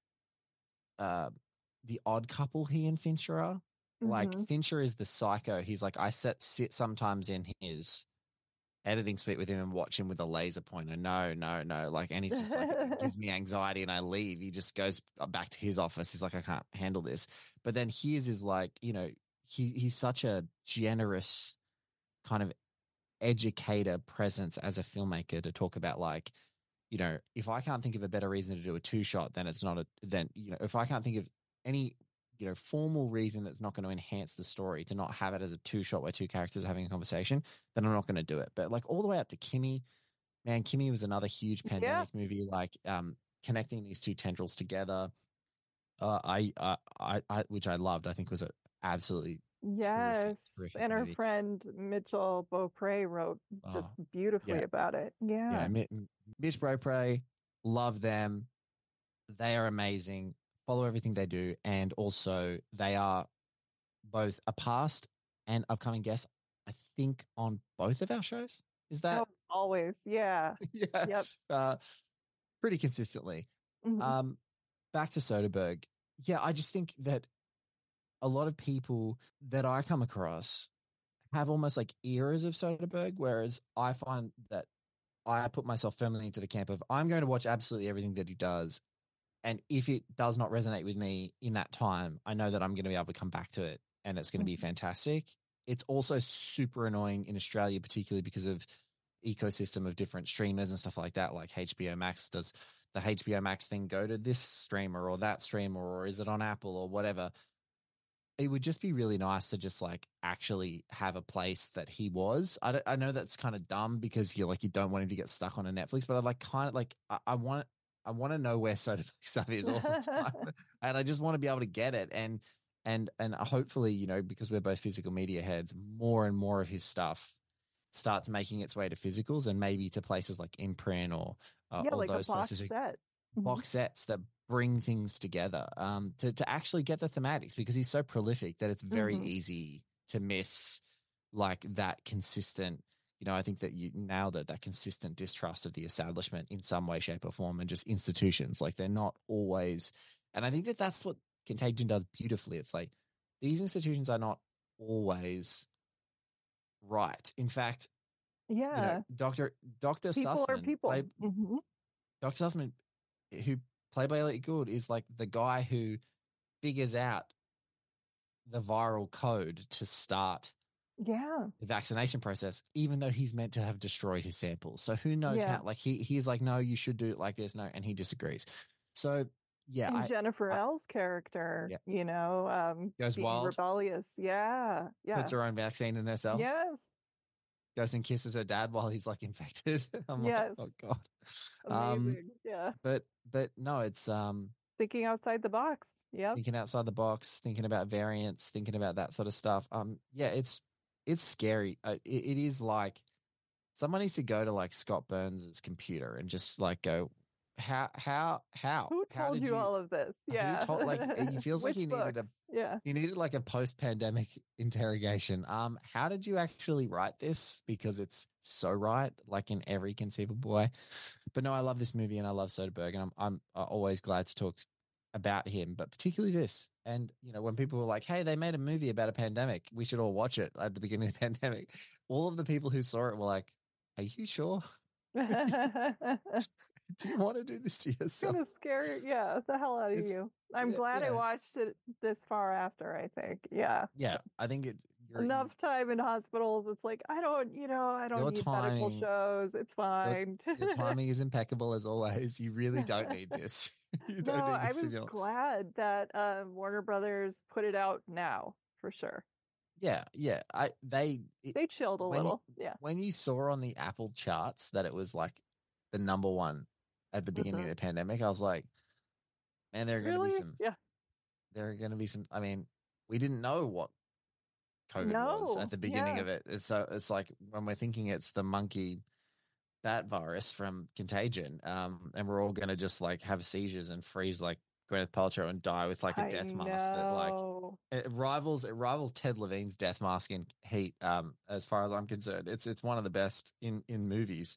[SPEAKER 4] uh the odd couple he and Fincher are. Like
[SPEAKER 1] Mhm.
[SPEAKER 4] Fincher is the psycho. He's like, I sit sit sometimes in his editing suite with him and watch him with a laser pointer. No, no, no. Like, and he's just like, it gives me anxiety and I leave. He just goes back to his office. He's like, I can't handle this. But then his is like, you know, he he's such a generous kind of educator presence as a filmmaker to talk about, like, you know, if I can't think of a better reason to do a two shot, then it's not a, then, you know, if I can't think of any, you know, formal reason that's not going to enhance the story, to not have it as a two shot where two characters are having a conversation, then I'm not going to do it. But like all the way up to Kimmy, man, Kimmy was another huge
[SPEAKER 1] Yeah.
[SPEAKER 4] pandemic movie, like um, connecting these two tendrils together. Uh, I, uh, I, I, which I loved, I think was a absolutely terrific,
[SPEAKER 1] Yes.
[SPEAKER 4] terrific
[SPEAKER 1] And our
[SPEAKER 4] movie.
[SPEAKER 1] friend Mitchell Beaupre wrote just
[SPEAKER 4] Oh,
[SPEAKER 1] beautifully
[SPEAKER 4] yeah.
[SPEAKER 1] about it.
[SPEAKER 4] Yeah.
[SPEAKER 1] Yeah.
[SPEAKER 4] Mi- Mitch Beaupre, love them. They are amazing. Follow everything they do. And also, they are both a past and upcoming guest, I think, on both of our shows. Is that?
[SPEAKER 1] Oh, always. Yeah.
[SPEAKER 4] Yeah.
[SPEAKER 1] Yep.
[SPEAKER 4] Uh, pretty consistently.
[SPEAKER 1] Mhm.
[SPEAKER 4] Um, back to Soderbergh. Yeah, I just think that a lot of people that I come across have almost like eras of Soderbergh, whereas I find that I put myself firmly into the camp of I'm going to watch absolutely everything that he does. And if it does not resonate with me in that time, I know that I'm going to be able to come back to it and it's going to be
[SPEAKER 1] Mhm.
[SPEAKER 4] fantastic. It's also super annoying in Australia, particularly because of ecosystem of different streamers and stuff like that. Like H B O Max, does the H B O Max thing go to this streamer or that streamer, or is it on Apple or whatever? It would just be really nice to just like actually have a place that he was. I, don't, I know that's kind of dumb because you're like, you don't want him to get stuck on a Netflix, but I like kind of like, I, I want, I want to know where Soderbergh stuff is all the time. And I just want to be able to get it. And, and, and hopefully, you know, because we're both physical media heads, more and more of his stuff starts making its way to physicals and maybe to places like Imprint or uh,
[SPEAKER 1] Yeah,
[SPEAKER 4] all
[SPEAKER 1] like a
[SPEAKER 4] those
[SPEAKER 1] box
[SPEAKER 4] places,
[SPEAKER 1] set. Mhm.
[SPEAKER 4] box sets that bring things together um, to, to actually get the thematics, because he's so prolific that it's very
[SPEAKER 1] Mhm.
[SPEAKER 4] easy to miss like that consistent, you know, I think that you nailed it, that consistent distrust of the establishment in some way, shape or form, and just institutions. Like they're not always, and I think that that's what Contagion does beautifully. It's like these institutions are not always right. In fact, you know,
[SPEAKER 1] Yeah.
[SPEAKER 4] Doctor Doctor
[SPEAKER 1] People are
[SPEAKER 4] Sussman
[SPEAKER 1] people.
[SPEAKER 4] played
[SPEAKER 1] Mhm.
[SPEAKER 4] Doctor Sussman, who played by Elliot Gould, is like the guy who figures out the viral code to start
[SPEAKER 1] Yeah.
[SPEAKER 4] the vaccination process, even though he's meant to have destroyed his samples. So who knows
[SPEAKER 1] Yeah.
[SPEAKER 4] how? Like he he's like, no, you should do it like this, no, and he disagrees. So yeah,
[SPEAKER 1] And
[SPEAKER 4] I,
[SPEAKER 1] Jennifer
[SPEAKER 4] I
[SPEAKER 1] L's character,
[SPEAKER 4] yeah
[SPEAKER 1] you know, um,
[SPEAKER 4] goes
[SPEAKER 1] being
[SPEAKER 4] wild,
[SPEAKER 1] rebellious. Yeah.
[SPEAKER 4] puts
[SPEAKER 1] Yeah.
[SPEAKER 4] her own vaccine in herself,
[SPEAKER 1] Yes.
[SPEAKER 4] goes and kisses her dad while he's like infected. I'm like,
[SPEAKER 1] Yes.
[SPEAKER 4] oh god. Um,
[SPEAKER 1] Amazing. Yeah.
[SPEAKER 4] but but no, it's um
[SPEAKER 1] Thinking outside the box. Yep.
[SPEAKER 4] thinking outside the box, thinking about variants, thinking about that sort of stuff. Um, yeah, it's it's scary. Uh, it, it is like someone needs to go to like Scott Burns's computer and just like go, how how how
[SPEAKER 1] Who
[SPEAKER 4] how
[SPEAKER 1] told
[SPEAKER 4] did
[SPEAKER 1] you
[SPEAKER 4] you
[SPEAKER 1] all of this?
[SPEAKER 4] who
[SPEAKER 1] Yeah.
[SPEAKER 4] told like it feels like
[SPEAKER 1] Which
[SPEAKER 4] you needed a
[SPEAKER 1] books? Yeah.
[SPEAKER 4] you needed like a post-pandemic interrogation. Um, how did you actually write this? Because it's so right, like in every conceivable way. But no, I love this movie and I love Soderbergh, and I'm I'm uh, always glad to talk about him, but particularly this. And you know, when people were like, "Hey, they made a movie about a pandemic, we should all watch it at the beginning of the pandemic," all of the people who saw it were like, "Are you sure? Do you want to do this to yourself?"
[SPEAKER 1] Kind of scary. Yeah, the hell out of
[SPEAKER 4] It's
[SPEAKER 1] you. I'm
[SPEAKER 4] yeah,
[SPEAKER 1] glad I
[SPEAKER 4] yeah,
[SPEAKER 1] watched it this far after, I think. Yeah.
[SPEAKER 4] yeah. I think it's you're, you,
[SPEAKER 1] Enough time in hospitals. It's like, I don't, you know, I don't
[SPEAKER 4] your
[SPEAKER 1] need medical
[SPEAKER 4] timing.
[SPEAKER 1] shows. It's
[SPEAKER 4] Your,
[SPEAKER 1] fine.
[SPEAKER 4] your timing is impeccable as always. You really don't need this. You
[SPEAKER 1] No,
[SPEAKER 4] don't need
[SPEAKER 1] I
[SPEAKER 4] this in
[SPEAKER 1] was
[SPEAKER 4] your
[SPEAKER 1] glad that uh, Warner Brothers put it out now, for sure.
[SPEAKER 4] yeah, yeah. I they it,
[SPEAKER 1] They chilled a
[SPEAKER 4] when you,
[SPEAKER 1] little. Yeah.
[SPEAKER 4] when you saw on the Apple charts that it was like the number one at the beginning
[SPEAKER 1] Mhm.
[SPEAKER 4] of the pandemic, I was like, man, there are going to be
[SPEAKER 1] Really?
[SPEAKER 4] some.
[SPEAKER 1] Yeah.
[SPEAKER 4] There are going to be some. I mean, we didn't know what COVID was at
[SPEAKER 1] No.
[SPEAKER 4] the beginning
[SPEAKER 1] Yeah.
[SPEAKER 4] of it. It's so it's like when we're thinking it's the monkey bat virus from Contagion, um, and we're all going to just like have seizures and freeze like Gwyneth Paltrow and die with like a
[SPEAKER 1] I
[SPEAKER 4] death mask that like
[SPEAKER 1] know.
[SPEAKER 4] it rivals it rivals Ted Levine's death mask in Heat. Um, as far as I'm concerned, it's it's one of the best in in movies.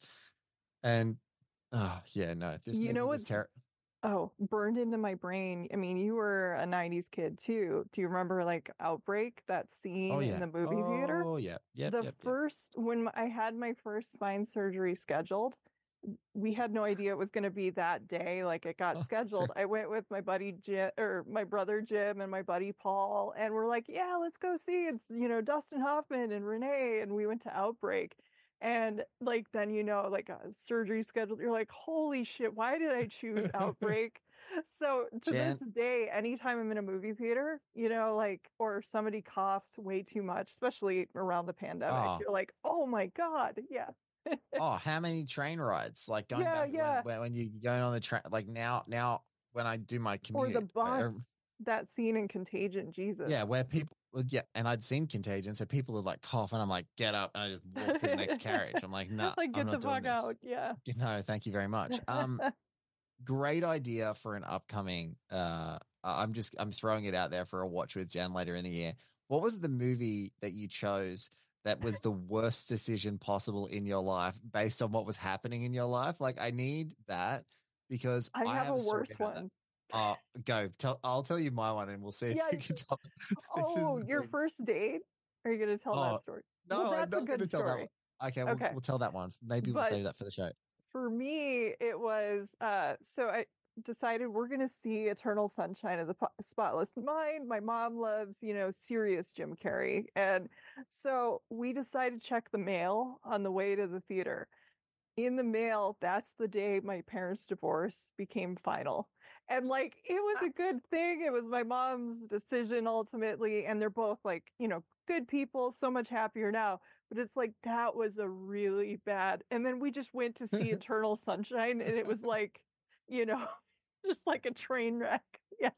[SPEAKER 4] And oh yeah, no, this
[SPEAKER 1] You
[SPEAKER 4] movie
[SPEAKER 1] know
[SPEAKER 4] was
[SPEAKER 1] what's
[SPEAKER 4] terrible.
[SPEAKER 1] oh, burned into my brain. I mean, you were a nineties kid too. Do you remember like Outbreak, that
[SPEAKER 4] Oh
[SPEAKER 1] scene in
[SPEAKER 4] yeah,
[SPEAKER 1] the movie theater?
[SPEAKER 4] oh yeah, yep,
[SPEAKER 1] The
[SPEAKER 4] yep, yep.
[SPEAKER 1] first, when I had my first spine surgery scheduled, we had no idea it was going to be that day. Like it got
[SPEAKER 4] Oh,
[SPEAKER 1] scheduled. I went with my buddy Jim or my brother Jim and my buddy Paul, and we're like, yeah, let's go see. It's, you know, Dustin Hoffman and Renee. And we went to Outbreak. And like, then, you know, like a surgery scheduled, you're like, holy shit, why did I choose Outbreak? So to this
[SPEAKER 4] Jan,
[SPEAKER 1] day, anytime I'm in a movie theater, you know, like, or somebody coughs way too much, especially around the pandemic,
[SPEAKER 4] oh
[SPEAKER 1] you're like, oh my God. Yeah.
[SPEAKER 4] oh, how many train rides? Like going
[SPEAKER 1] Yeah.
[SPEAKER 4] back when
[SPEAKER 1] Yeah.
[SPEAKER 4] when when you going on the train, like now now when I do my
[SPEAKER 1] Or the
[SPEAKER 4] commute, uh,
[SPEAKER 1] bus, that scene in Contagion, Jesus.
[SPEAKER 4] yeah, where people, well, yeah, and I'd seen Contagion, so people would like cough, and I'm like, get up, and I just walk to the next carriage. I'm like, nah,
[SPEAKER 1] Like,
[SPEAKER 4] I'm
[SPEAKER 1] get the
[SPEAKER 4] not doing
[SPEAKER 1] fuck
[SPEAKER 4] this.
[SPEAKER 1] out. Yeah.
[SPEAKER 4] No, thank you very much. Um, great idea for an upcoming. Uh, I'm just I'm throwing it out there for a watch with Jen later in the year. What was the movie that you chose that was the worst decision possible in your life based on what was happening in your life? Like, I need that because
[SPEAKER 1] I
[SPEAKER 4] I
[SPEAKER 1] have
[SPEAKER 4] have
[SPEAKER 1] a
[SPEAKER 4] a story
[SPEAKER 1] worse
[SPEAKER 4] about that.
[SPEAKER 1] one.
[SPEAKER 4] Uh, go tell. I'll tell you my one, and we'll see if
[SPEAKER 1] Yeah.
[SPEAKER 4] you can tell. This is
[SPEAKER 1] Oh,
[SPEAKER 4] the
[SPEAKER 1] your
[SPEAKER 4] thing.
[SPEAKER 1] first date? Are you going to tell
[SPEAKER 4] Oh
[SPEAKER 1] that story? Well,
[SPEAKER 4] no, I'm
[SPEAKER 1] that's a
[SPEAKER 4] not going to
[SPEAKER 1] good
[SPEAKER 4] tell that one.
[SPEAKER 1] story.
[SPEAKER 4] Okay, we'll
[SPEAKER 1] Okay.
[SPEAKER 4] we'll tell that one. Maybe we'll
[SPEAKER 1] But
[SPEAKER 4] save that for the show.
[SPEAKER 1] for me, it was uh so I decided we're gonna see Eternal Sunshine of the Po- Spotless Mind. My mom loves, you know, serious Jim Carrey. And so we decided to check the mail on the way to the theater. In the mail, that's the day my parents' divorce became final. And like it was a good thing. It was my mom's decision ultimately. And they're both like, you know, good people, so much happier now. But it's like that was a really bad. And then we just went to see Eternal Sunshine, and it was like, you know, just like a train wreck. Yeah.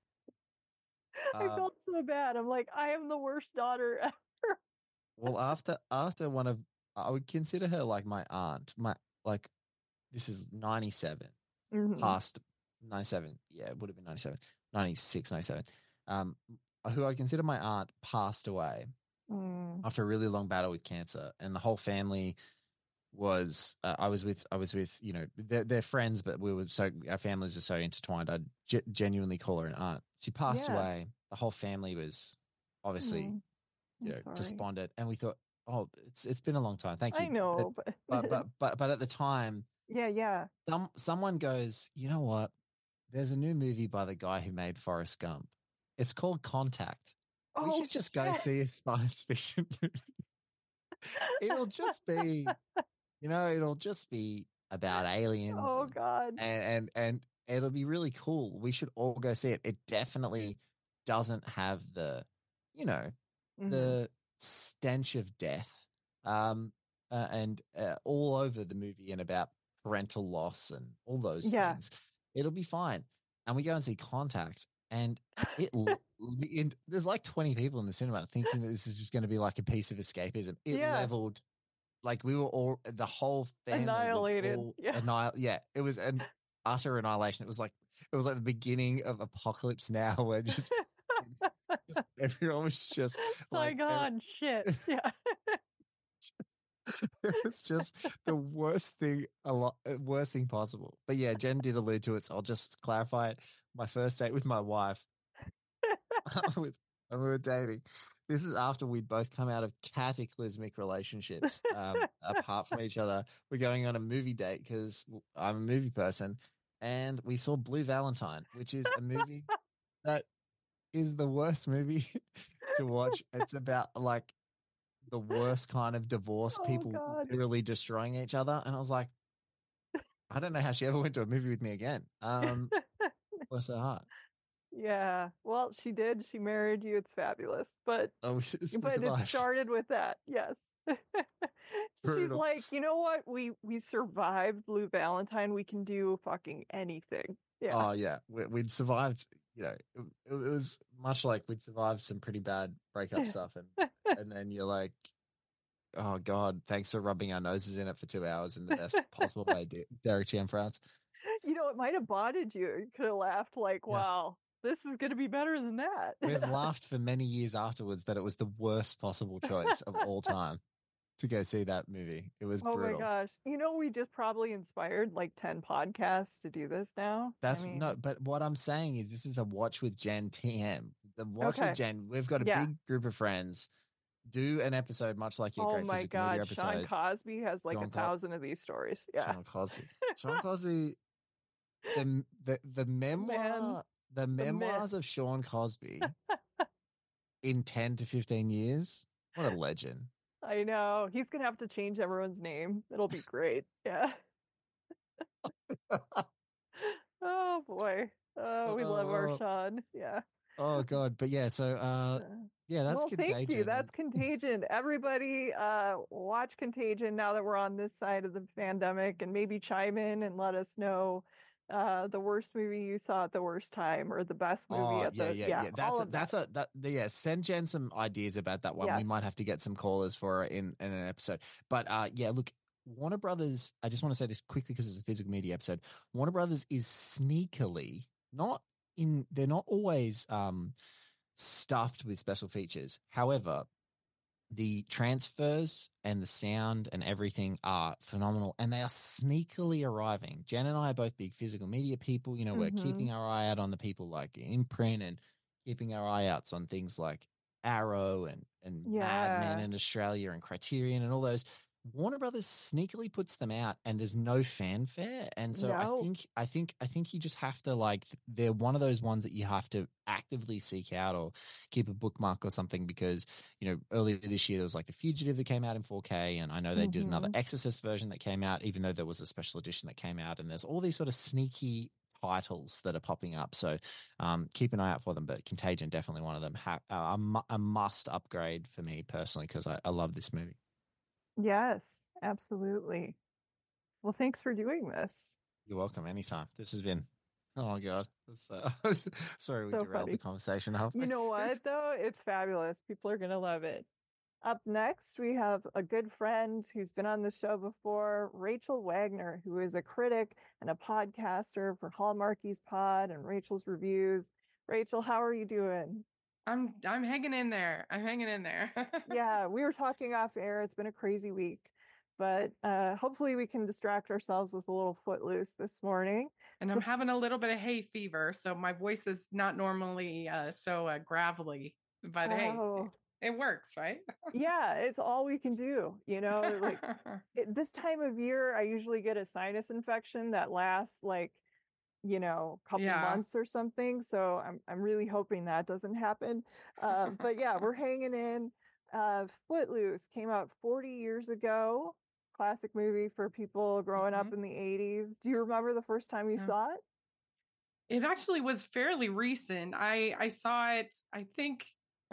[SPEAKER 1] I
[SPEAKER 4] Um,
[SPEAKER 1] felt so bad. I'm like, I am the worst daughter ever.
[SPEAKER 4] well, after after one of, I would consider her like my aunt. My like, this is ninety-seven,
[SPEAKER 1] Hmm.
[SPEAKER 4] past ninety-seven. Yeah, it would have been ninety-seven, ninety-six, ninety-seven. Um, who I consider my aunt passed away
[SPEAKER 1] Mm.
[SPEAKER 4] after a really long battle with cancer, and the whole family was. Uh, I was with. I was with. You know, they're, they're friends, but we were so our families are so intertwined. I ge- genuinely call her an aunt. She passed
[SPEAKER 1] Yeah.
[SPEAKER 4] away. The whole family was obviously,
[SPEAKER 1] Mm.
[SPEAKER 4] you
[SPEAKER 1] I'm
[SPEAKER 4] know,
[SPEAKER 1] sorry.
[SPEAKER 4] despondent, and we thought, oh, it's it's been a long time. Thank
[SPEAKER 1] I
[SPEAKER 4] you, but
[SPEAKER 1] know, but
[SPEAKER 4] but but but but at the time,
[SPEAKER 1] yeah, yeah.
[SPEAKER 4] some someone goes, you know what? There's a new movie by the guy who made Forrest Gump. It's called Contact. We
[SPEAKER 1] Oh
[SPEAKER 4] should just go
[SPEAKER 1] shit.
[SPEAKER 4] see a science fiction movie. It'll just be, you know, it'll just be about aliens
[SPEAKER 1] Oh
[SPEAKER 4] and
[SPEAKER 1] God.
[SPEAKER 4] and and, and it'll be really cool. We should all go see it. It definitely doesn't have the, you know,
[SPEAKER 1] Mhm.
[SPEAKER 4] the stench of death, um, uh, and uh, all over the movie and about parental loss and all those
[SPEAKER 1] Yeah.
[SPEAKER 4] things. It'll be fine. And we go and see Contact, and it l- the, in, there's like twenty people in the cinema thinking that this is just going to be like a piece of escapism. It
[SPEAKER 1] Yeah.
[SPEAKER 4] leveled, like we were all, the whole family was
[SPEAKER 1] Annihilated.
[SPEAKER 4] all
[SPEAKER 1] Yeah.
[SPEAKER 4] annihil- Yeah, it was, and utter annihilation. It was like it was like the beginning of Apocalypse Now, where just, just everyone was just like,
[SPEAKER 1] Saigon shit. Yeah.
[SPEAKER 4] it was just the worst thing, a lot worst thing possible. But yeah, Jen did allude to it, so I'll just clarify it. My first date with my wife, with when we were dating. This is after we'd both come out of cataclysmic relationships, um, apart from each other. We're going on a movie date because I'm a movie person, and we saw Blue Valentine, which is a movie that is the worst movie to watch. It's about like the worst kind of divorce,
[SPEAKER 1] Oh,
[SPEAKER 4] people
[SPEAKER 1] God.
[SPEAKER 4] literally destroying each other. And I was like, I don't know how she ever went to a movie with me again. Um, bless her heart.
[SPEAKER 1] Yeah. Well, she did. She married you. It's fabulous. But
[SPEAKER 4] Oh, we, we
[SPEAKER 1] but it
[SPEAKER 4] survived.
[SPEAKER 1] started with that. Yes. She's
[SPEAKER 4] Brutal.
[SPEAKER 1] like, you know what? We we survived Blue Valentine. We can do fucking anything. Yeah.
[SPEAKER 4] Oh yeah, we, we'd survived. You know, it, it was much like we'd survived some pretty bad breakup stuff, and and then you're like, oh God, thanks for rubbing our noses in it for two hours in the best possible way, De- Derek Cianfrance.
[SPEAKER 1] You know, it might have bonded you. You could have laughed like,
[SPEAKER 4] Yeah.
[SPEAKER 1] wow, this is going to be better than that.
[SPEAKER 4] We've laughed for many years afterwards that it was the worst possible choice of all time to go see that movie. It was
[SPEAKER 1] Oh
[SPEAKER 4] brutal.
[SPEAKER 1] my gosh. You know, we just probably inspired like ten podcasts to do this now.
[SPEAKER 4] That's
[SPEAKER 1] I mean,
[SPEAKER 4] no, but what I'm saying is this is the Watch with Jen T M. The Watch
[SPEAKER 1] Okay.
[SPEAKER 4] with Jen. We've got a
[SPEAKER 1] Yeah.
[SPEAKER 4] big group of friends. Do an episode much like your
[SPEAKER 1] oh
[SPEAKER 4] Great
[SPEAKER 1] my
[SPEAKER 4] Physical Media
[SPEAKER 1] God. Sean
[SPEAKER 4] episode.
[SPEAKER 1] Cosby has like
[SPEAKER 4] Sean
[SPEAKER 1] a
[SPEAKER 4] Co-
[SPEAKER 1] thousand of these stories. Yeah.
[SPEAKER 4] Sean Cosby. Sean Cosby. The the the memoir, the
[SPEAKER 1] the myth.
[SPEAKER 4] memoirs of Sean Cosby in ten to fifteen years. What a legend.
[SPEAKER 1] I know. He's going to have to change everyone's name. It'll be great. Yeah. Oh boy. Oh, we love our
[SPEAKER 4] Oh.
[SPEAKER 1] Sean. Yeah.
[SPEAKER 4] Oh God. But yeah, so uh
[SPEAKER 1] Uh,
[SPEAKER 4] yeah, that's
[SPEAKER 1] well,
[SPEAKER 4] Contagion.
[SPEAKER 1] thank you. That's Contagion. Everybody, uh, watch Contagion now that we're on this side of the pandemic, and maybe chime in and let us know uh, the worst movie you saw at the worst time, or the best movie
[SPEAKER 4] Oh
[SPEAKER 1] at
[SPEAKER 4] yeah,
[SPEAKER 1] the
[SPEAKER 4] yeah,
[SPEAKER 1] yeah.
[SPEAKER 4] yeah.
[SPEAKER 1] all
[SPEAKER 4] That's a,
[SPEAKER 1] of
[SPEAKER 4] that's
[SPEAKER 1] that.
[SPEAKER 4] a that yeah. Send Jen some ideas about that one. We
[SPEAKER 1] Yes.
[SPEAKER 4] might have to get some callers for it in in an episode. But uh, yeah, look, Warner Brothers. I just want to say this quickly because it's a physical media episode. Warner Brothers is sneakily not in. They're not always um stuffed with special features. However, the transfers and the sound and everything are phenomenal, and they are sneakily arriving. Jen and I are both big physical media people. You know, we're
[SPEAKER 1] Mhm.
[SPEAKER 4] keeping our eye out on the people like Imprint, and keeping our eye outs on things like Arrow and and Mad Men
[SPEAKER 1] Yeah.
[SPEAKER 4] in Australia and Criterion and all those. Warner Brothers sneakily puts them out, and there's no fanfare. And so I
[SPEAKER 1] No.
[SPEAKER 4] think I think I think you just have to like they're one of those ones that you have to actively seek out or keep a bookmark or something, because you know earlier this year there was like The Fugitive that came out in four K, and I know they did another
[SPEAKER 1] Mhm.
[SPEAKER 4] Exorcist version that came out, even though there was a special edition that came out, and there's all these sort of sneaky titles that are popping up. So um, keep an eye out for them. But Contagion, definitely one of them. Ha- uh, a, mu- a must upgrade for me personally, because I, I love this movie.
[SPEAKER 1] Yes, absolutely. Well, thanks for doing this.
[SPEAKER 4] You're welcome. Anytime. This has been. Oh my God. This, uh, sorry, we
[SPEAKER 1] So
[SPEAKER 4] derailed
[SPEAKER 1] funny.
[SPEAKER 4] the conversation. Halfway
[SPEAKER 1] You know
[SPEAKER 4] through.
[SPEAKER 1] what, though? It's fabulous. People are going to love it. Up next, we have a good friend who's been on the show before, Rachel Wagner, who is a critic and a podcaster for Hallmarkies Pod and Rachel's Reviews. Rachel, how are you doing?
[SPEAKER 5] I'm I'm hanging in there. I'm hanging in there.
[SPEAKER 1] Yeah, we were talking off air. It's been a crazy week, but uh, hopefully we can distract ourselves with a little Footloose this morning.
[SPEAKER 5] And I'm having a little bit of hay fever, so my voice is not normally uh, so uh, gravelly. But
[SPEAKER 1] Oh.
[SPEAKER 5] hey, it works, right?
[SPEAKER 1] Yeah, it's all we can do. You know, like it, this time of year, I usually get a sinus infection that lasts like, you know, a couple
[SPEAKER 5] Yeah.
[SPEAKER 1] months or something. So I'm I'm really hoping that doesn't happen. Uh, but yeah, we're hanging in. Uh, Footloose came out forty years ago. Classic movie for people growing up
[SPEAKER 5] Mhm.
[SPEAKER 1] in the eighties. Do you remember the first time you
[SPEAKER 5] Yeah.
[SPEAKER 1] saw it?
[SPEAKER 5] It actually was fairly recent. I I saw it. I think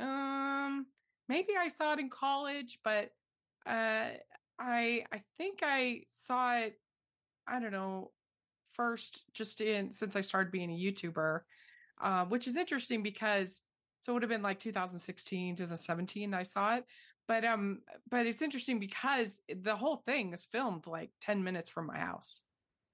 [SPEAKER 5] um maybe I saw it in college, but uh I I think I saw it. I don't know. First, just in since I started being a YouTuber, uh, which is interesting because so it would have been like two thousand sixteen, two thousand seventeen I saw it. But um, but it's interesting because the whole thing is filmed like ten minutes from my house.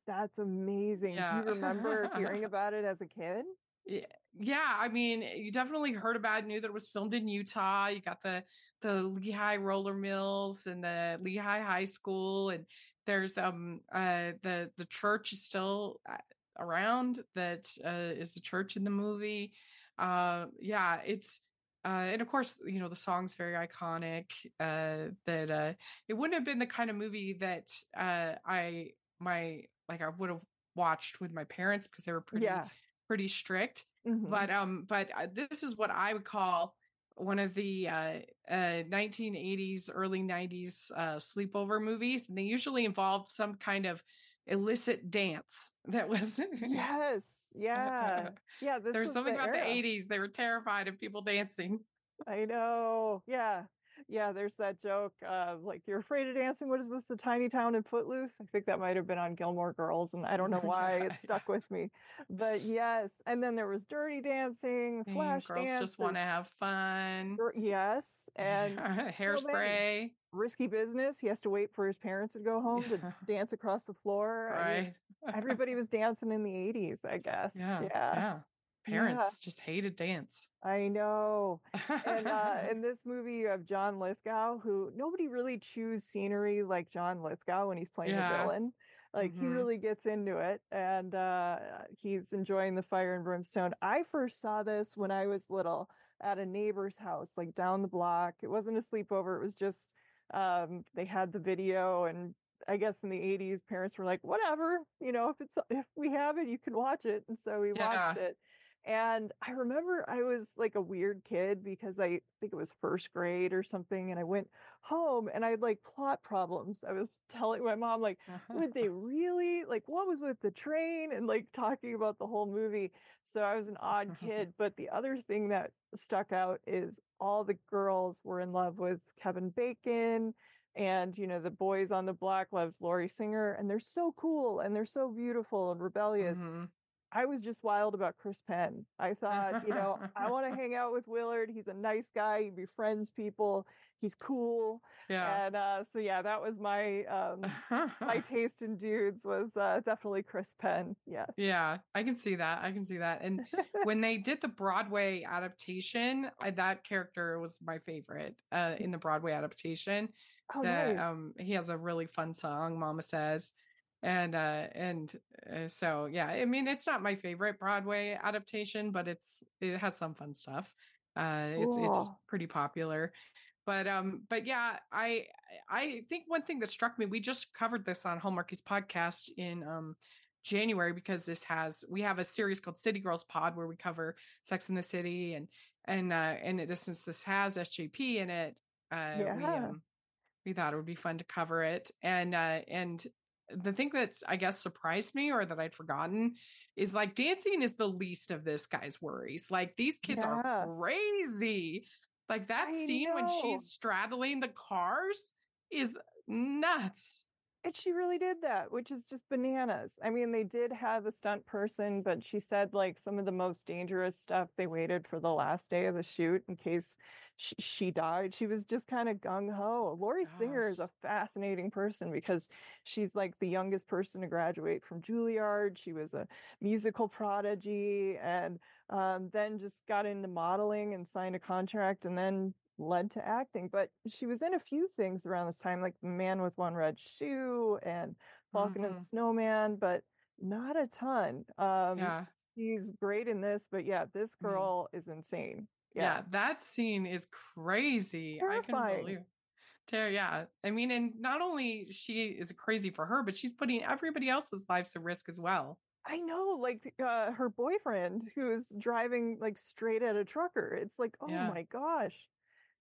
[SPEAKER 1] That's amazing. Do
[SPEAKER 5] Yeah.
[SPEAKER 1] you remember hearing about it as a kid?
[SPEAKER 5] Yeah, yeah. I mean, you definitely heard about it, knew that it was filmed in Utah. You got the the Lehigh Roller Mills and the Lehigh High School, and there's um uh the the church is still uh, around. That uh, is the church in the movie. Uh, yeah, it's uh, and of course, you know, the song's very iconic. Uh, that uh, it wouldn't have been the kind of movie that uh I my like I would have watched with my parents because they were pretty
[SPEAKER 1] Yeah.
[SPEAKER 5] pretty strict.
[SPEAKER 1] Mhm.
[SPEAKER 5] But um, but uh, this is what I would call one of the uh, uh nineteen eighties, early nineties uh, sleepover movies, and they usually involved some kind of illicit dance that was.
[SPEAKER 1] Yes. Yeah. Yeah. This
[SPEAKER 5] There was
[SPEAKER 1] was
[SPEAKER 5] something
[SPEAKER 1] the
[SPEAKER 5] about the
[SPEAKER 1] era.
[SPEAKER 5] eighties. They were terrified of people dancing.
[SPEAKER 1] I know. Yeah. Yeah. There's that joke of like, you're afraid of dancing. What is this? The tiny town in Footloose? I think that might have been on Gilmore Girls, and I don't know why
[SPEAKER 5] Yeah,
[SPEAKER 1] it stuck with me. But yes. And then there was Dirty Dancing,
[SPEAKER 5] yeah.
[SPEAKER 1] Flash
[SPEAKER 5] Girls
[SPEAKER 1] Dance.
[SPEAKER 5] just want to
[SPEAKER 1] there's
[SPEAKER 5] have fun.
[SPEAKER 1] gir- Yes. And so many.
[SPEAKER 5] Hairspray.
[SPEAKER 1] Risky Business. He has to wait for his parents to go home to
[SPEAKER 5] Yeah.
[SPEAKER 1] dance across the floor. I mean,
[SPEAKER 5] Right.
[SPEAKER 1] everybody was dancing in the eighties, I guess.
[SPEAKER 5] Yeah.
[SPEAKER 1] Yeah.
[SPEAKER 5] Yeah.
[SPEAKER 1] Yeah.
[SPEAKER 5] Parents just hated dance.
[SPEAKER 1] I know. And uh, in this movie, you have John Lithgow, who nobody really chews scenery like John Lithgow when he's playing a
[SPEAKER 5] Yeah.
[SPEAKER 1] villain. Like he
[SPEAKER 5] Mhm.
[SPEAKER 1] really gets into it, and uh, he's enjoying the fire and brimstone. I first saw this when I was little at a neighbor's house, like down the block. It wasn't a sleepover. It was just um, they had the video, and I guess in the eighties, parents were like, "Whatever, you know, if it's if we have it, you can watch it." And so we
[SPEAKER 5] Yeah.
[SPEAKER 1] watched it. And I remember I was like a weird kid because I think it was first grade or something. And I went home and I had like plot problems. I was telling my mom, like, would they really, like, what was with the train? And like talking about the whole movie. So I was an odd kid. But the other thing that stuck out is all the girls were in love with Kevin Bacon. And, you know, the boys on the block loved Laurie Singer. And they're so cool and they're so beautiful and rebellious.
[SPEAKER 5] Mhm.
[SPEAKER 1] I was just wild about Chris Penn. I thought, you know, I want to hang out with Willard. He's a nice guy. He befriends people. He's cool.
[SPEAKER 5] Yeah.
[SPEAKER 1] And uh, so, yeah, that was my um, my taste in dudes was uh, definitely Chris Penn. Yeah.
[SPEAKER 5] Yeah, I can see that. I can see that. And when they did the Broadway adaptation, I, that character was my favorite uh, in the Broadway adaptation.
[SPEAKER 1] Oh,
[SPEAKER 5] that
[SPEAKER 1] nice.
[SPEAKER 5] um, he has a really fun song, "Mama Says," and uh, and uh, so yeah. I mean, it's not my favorite Broadway adaptation, but it's it has some fun stuff. Uh, it's it's
[SPEAKER 1] Cool.
[SPEAKER 5] pretty popular. But um, but yeah, I I think one thing that struck me, we just covered this on Hallmarkies podcast in um January because this has we have a series called City Girls Pod where we cover Sex in the City and and uh and this since this has S J P in it, uh we
[SPEAKER 1] Yeah.
[SPEAKER 5] um we thought it would be fun to cover it. And uh and the thing that I guess surprised me or that I'd forgotten is like dancing is the least of this guy's worries. Like these kids
[SPEAKER 1] Yeah.
[SPEAKER 5] are crazy. Like that
[SPEAKER 1] I
[SPEAKER 5] scene when
[SPEAKER 1] know.
[SPEAKER 5] she's straddling the cars is nuts.
[SPEAKER 1] And she really did that, which is just bananas. I mean, they did have a stunt person, but she said like some of the most dangerous stuff they waited for the last day of the shoot in case she, she died. She was just kind of gung ho. Laurie Singer is
[SPEAKER 5] Gosh.
[SPEAKER 1] a fascinating person because she's like the youngest person to graduate from Juilliard. She was a musical prodigy and um, then just got into modeling and signed a contract and then led to acting. But she was in a few things around this time, like The Man with One Red Shoe and Falcon and the
[SPEAKER 5] Mhm.
[SPEAKER 1] Snowman, but not a ton. Um,
[SPEAKER 5] Yeah.
[SPEAKER 1] she's great in this, but yeah, this
[SPEAKER 5] I mean,
[SPEAKER 1] girl is insane.
[SPEAKER 5] yeah,
[SPEAKER 1] Yeah,
[SPEAKER 5] that scene is crazy. I couldn't
[SPEAKER 1] terrifying.
[SPEAKER 5] believe. Ter- yeah, I mean, and not only she is crazy for her, but she's putting everybody else's lives at risk as well.
[SPEAKER 1] I know, like uh, her boyfriend who's driving like straight at a trucker. It's like, oh
[SPEAKER 5] Yeah.
[SPEAKER 1] my gosh.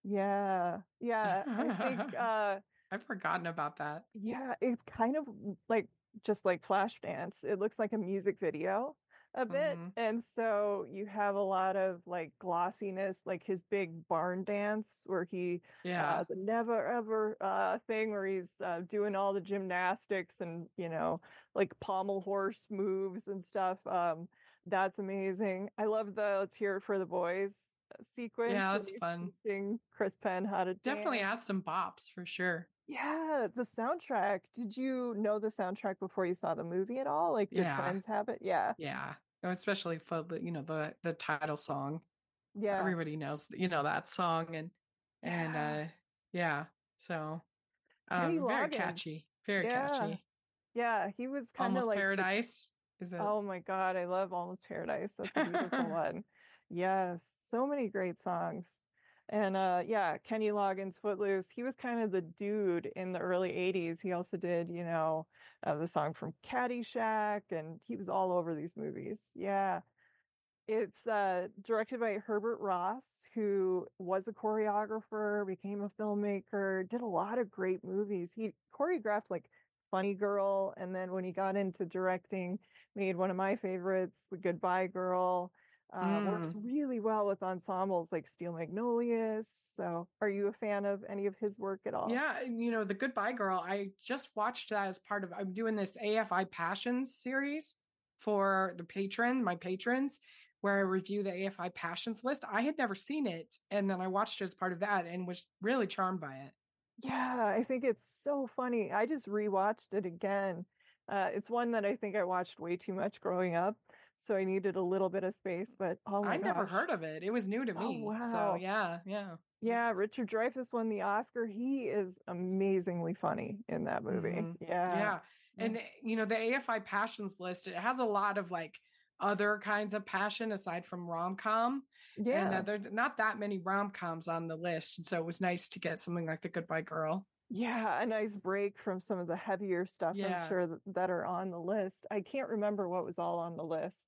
[SPEAKER 1] Yeah, yeah. I think uh
[SPEAKER 5] I've forgotten about that.
[SPEAKER 1] yeah, it's kind of like just like Flashdance. It looks like a music video a bit.
[SPEAKER 5] Mhm.
[SPEAKER 1] And so you have a lot of like glossiness, like his big barn dance where he,
[SPEAKER 5] Yeah.
[SPEAKER 1] uh, the never ever uh, thing where he's uh, doing all the gymnastics and, you know, like pommel horse moves and stuff. Um, that's amazing. I love the Let's Hear It for the Boys uh, sequence.
[SPEAKER 5] Yeah,
[SPEAKER 1] when
[SPEAKER 5] that's
[SPEAKER 1] he's
[SPEAKER 5] fun.
[SPEAKER 1] teaching Chris Penn how to
[SPEAKER 5] Definitely
[SPEAKER 1] dance.
[SPEAKER 5] has some bops for sure.
[SPEAKER 1] Yeah, the soundtrack. Did you know the soundtrack before you saw the movie at all? Like, did
[SPEAKER 5] Yeah.
[SPEAKER 1] friends have it? Yeah.
[SPEAKER 5] Yeah. Especially for the, you know, the the title song.
[SPEAKER 1] Yeah.
[SPEAKER 5] Everybody knows, you know, that song and and
[SPEAKER 1] Yeah.
[SPEAKER 5] uh yeah. So
[SPEAKER 1] Kenny
[SPEAKER 5] um very
[SPEAKER 1] Loggins.
[SPEAKER 5] catchy. Very
[SPEAKER 1] Yeah.
[SPEAKER 5] catchy.
[SPEAKER 1] Yeah, he was kind of
[SPEAKER 5] Almost
[SPEAKER 1] like the-
[SPEAKER 5] Paradise. Is it?
[SPEAKER 1] Oh my God, I love Almost Paradise. That's a beautiful one. Yes, so many great songs. And uh yeah, Kenny Loggins, Footloose, he was kind of the dude in the early eighties. He also did, you know, uh, the song from Caddyshack, and he was all over these movies. Yeah. It's uh directed by Herbert Ross, who was a choreographer, became a filmmaker, did a lot of great movies. He choreographed like Funny Girl, and then when he got into directing, made one of my favorites, The Goodbye Girl. Uh, works
[SPEAKER 5] Mm.
[SPEAKER 1] really well with ensembles like Steel Magnolias. So, are you a fan of any of his work at all?
[SPEAKER 5] Yeah, and, you know, The Goodbye Girl, I just watched that as part of, I'm doing this A F I Passions series for the patron, my patrons, where I review the A F I Passions list. I had never seen it, and then I watched it as part of that and was really charmed by it.
[SPEAKER 1] Yeah, I think it's so funny. I just rewatched it again. Uh, it's one that I think I watched way too much growing up, so I needed a little bit of space. But oh my
[SPEAKER 5] I never
[SPEAKER 1] gosh.
[SPEAKER 5] heard of it. It was new to
[SPEAKER 1] Oh
[SPEAKER 5] me.
[SPEAKER 1] wow.
[SPEAKER 5] So yeah, yeah.
[SPEAKER 1] Yeah, Richard Dreyfuss won the Oscar. He is amazingly funny in that movie.
[SPEAKER 5] Mhm.
[SPEAKER 1] Yeah.
[SPEAKER 5] Yeah. And you know, the A F I Passions list, it has a lot of like other kinds of passion aside from rom-com. And
[SPEAKER 1] Yeah.
[SPEAKER 5] uh, there's not that many rom-coms on the list. And so it was nice to get something like The Goodbye Girl.
[SPEAKER 1] Yeah, a nice break from some of the heavier stuff, I'm
[SPEAKER 5] Yeah.
[SPEAKER 1] sure that, that are on the list. I can't remember what was all on the list.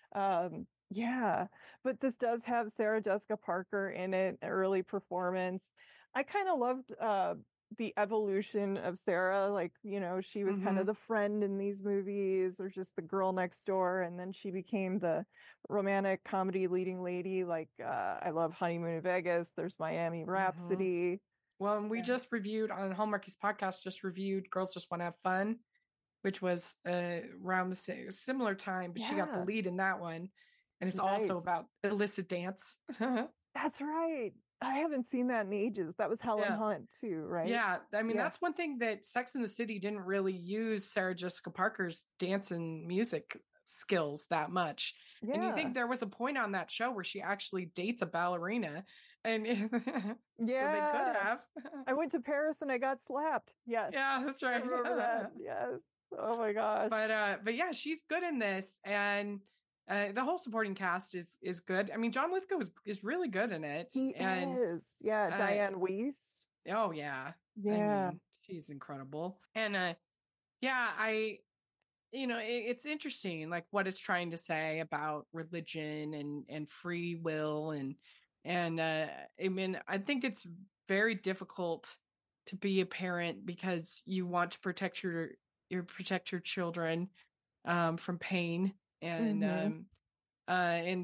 [SPEAKER 1] Um, yeah, but this does have Sarah Jessica Parker in it, an early performance. I kind of loved uh the evolution of Sarah. Like, you know, she was kind
[SPEAKER 5] Mhm.
[SPEAKER 1] of the friend in these movies or just the girl next door, and then she became the romantic comedy leading lady. Like, uh, I love Honeymoon in Vegas. There's Miami Rhapsody.
[SPEAKER 5] Well, and we
[SPEAKER 1] Yeah.
[SPEAKER 5] just reviewed on Hallmarkies podcast, just reviewed Girls Just Want to Have Fun, which was uh, around the same, similar time, but she got the
[SPEAKER 1] Yeah.
[SPEAKER 5] lead in that one. And it's also
[SPEAKER 1] Nice.
[SPEAKER 5] about illicit dance.
[SPEAKER 1] That's right. I haven't seen that in ages. That was Helen
[SPEAKER 5] Yeah.
[SPEAKER 1] Hunt too, right?
[SPEAKER 5] Yeah. I mean,
[SPEAKER 1] Yeah.
[SPEAKER 5] that's one thing that Sex and the City didn't really use Sarah Jessica Parker's dance and music skills that much. And you
[SPEAKER 1] Yeah.
[SPEAKER 5] think there was a point on that show where she actually dates a ballerina. And so they
[SPEAKER 1] Yeah.
[SPEAKER 5] could have.
[SPEAKER 1] I went to Paris and I got slapped. Yes.
[SPEAKER 5] Yeah, that's
[SPEAKER 1] I
[SPEAKER 5] right.
[SPEAKER 1] remember that. Yes. Oh my gosh.
[SPEAKER 5] But uh, but yeah, she's good in this, and uh, the whole supporting cast is is good. I mean, John Lithgow is is really good in it.
[SPEAKER 1] He
[SPEAKER 5] and
[SPEAKER 1] is. Yeah.
[SPEAKER 5] uh,
[SPEAKER 1] Diane Wiest.
[SPEAKER 5] oh yeah,
[SPEAKER 1] Yeah.
[SPEAKER 5] I mean, she's incredible. And uh, yeah, I, you know, it, it's interesting, like what it's trying to say about religion and and free will, and and uh, I mean, I think it's very difficult to be a parent because you want to protect your you protect your children um, from pain, and
[SPEAKER 1] Mhm.
[SPEAKER 5] um, uh, and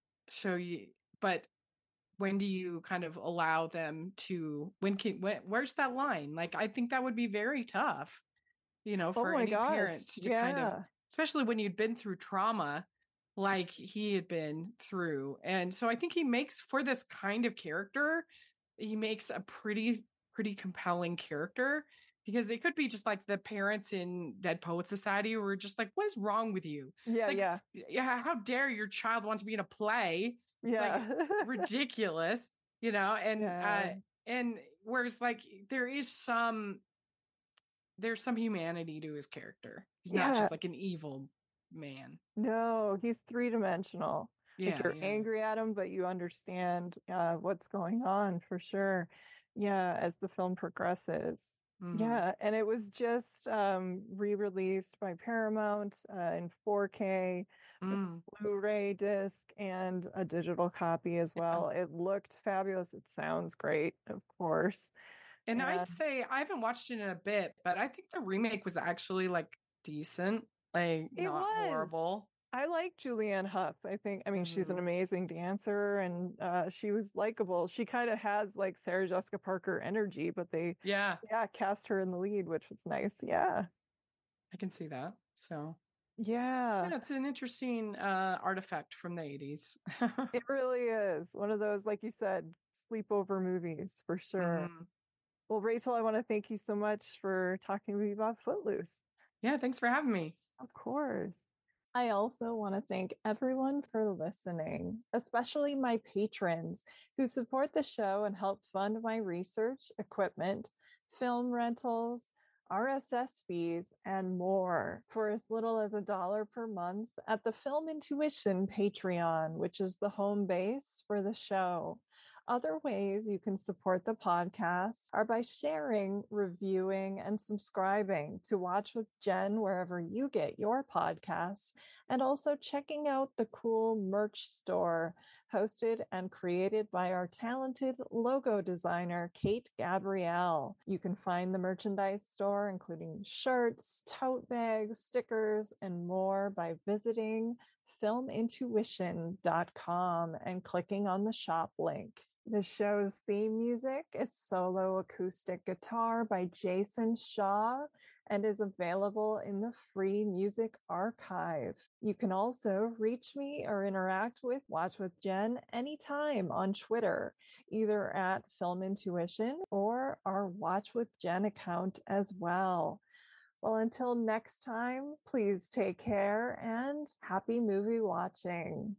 [SPEAKER 5] so you. But when do you kind of allow them to? When can? When, where's that line? Like, I think that would be very tough, you know,
[SPEAKER 1] Oh
[SPEAKER 5] for
[SPEAKER 1] my
[SPEAKER 5] any
[SPEAKER 1] gosh.
[SPEAKER 5] parents to kind of,
[SPEAKER 1] Yeah.
[SPEAKER 5] especially when you'd been through trauma like he had been through. And so I think he makes, for this kind of character, he makes a pretty pretty compelling character, because it could be just like the parents in Dead Poet Society who were just like, what is wrong with you?
[SPEAKER 1] Yeah.
[SPEAKER 5] Like,
[SPEAKER 1] yeah.
[SPEAKER 5] Yeah, how dare your child want to be in a play? It's
[SPEAKER 1] Yeah.
[SPEAKER 5] like ridiculous, you know? And
[SPEAKER 1] Yeah.
[SPEAKER 5] uh and whereas like there is some there's some humanity to his character. He's not
[SPEAKER 1] Yeah.
[SPEAKER 5] just like an evil man.
[SPEAKER 1] No, he's three dimensional.
[SPEAKER 5] Yeah,
[SPEAKER 1] Like, you're
[SPEAKER 5] yeah.
[SPEAKER 1] angry at him, but you understand uh, what's going on for sure. Yeah, as the film progresses.
[SPEAKER 5] Mhm.
[SPEAKER 1] Yeah, and it was just um, re-released by Paramount uh, in four K, with
[SPEAKER 5] Mm.
[SPEAKER 1] Blu-ray disc, and a digital copy as
[SPEAKER 5] Yeah.
[SPEAKER 1] well. It looked fabulous. It sounds great, of course.
[SPEAKER 5] And
[SPEAKER 1] Yeah.
[SPEAKER 5] I'd say I haven't watched it in a bit, but I think the remake was actually like decent, like
[SPEAKER 1] It
[SPEAKER 5] not
[SPEAKER 1] was.
[SPEAKER 5] horrible.
[SPEAKER 1] I like Julianne Hough. I think, I mean, she's an
[SPEAKER 5] Mhm.
[SPEAKER 1] amazing dancer, and uh, she was likable. She kind of has like Sarah Jessica Parker energy, but they,
[SPEAKER 5] Yeah,
[SPEAKER 1] yeah, cast her in the lead, which was nice. Yeah.
[SPEAKER 5] I can see that. So
[SPEAKER 1] Yeah.
[SPEAKER 5] yeah, it's an interesting uh artifact from the eighties.
[SPEAKER 1] It really is one of those, like you said, sleepover movies for sure.
[SPEAKER 5] Mhm.
[SPEAKER 1] Well, Rachel, I want to thank you so much for talking to me about Footloose.
[SPEAKER 5] Yeah, thanks for having me.
[SPEAKER 1] Of course. I also want to thank everyone for listening, especially my patrons who support the show and help fund my research, equipment, film rentals, R S S fees, and more for as little as a dollar per month at the Film Intuition Patreon, which is the home base for the show. Other ways you can support the podcast are by sharing, reviewing, and subscribing to Watch with Jen wherever you get your podcasts, and also checking out the cool merch store hosted and created by our talented logo designer, Kate Gabrielle. You can find the merchandise store, including shirts, tote bags, stickers, and more by visiting film intuition dot com and clicking on the shop link. The show's theme music is solo acoustic guitar by Jason Shaw and is available in the free music archive. You can also reach me or interact with Watch with Jen anytime on Twitter, either at Film Intuition or our Watch with Jen account as well. Well, until next time, please take care and happy movie watching.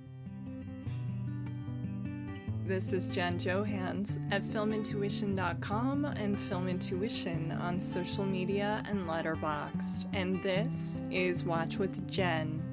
[SPEAKER 1] This is Jen Johans at film intuition dot com and Film Intuition on social media and Letterboxd. And this is Watch with Jen.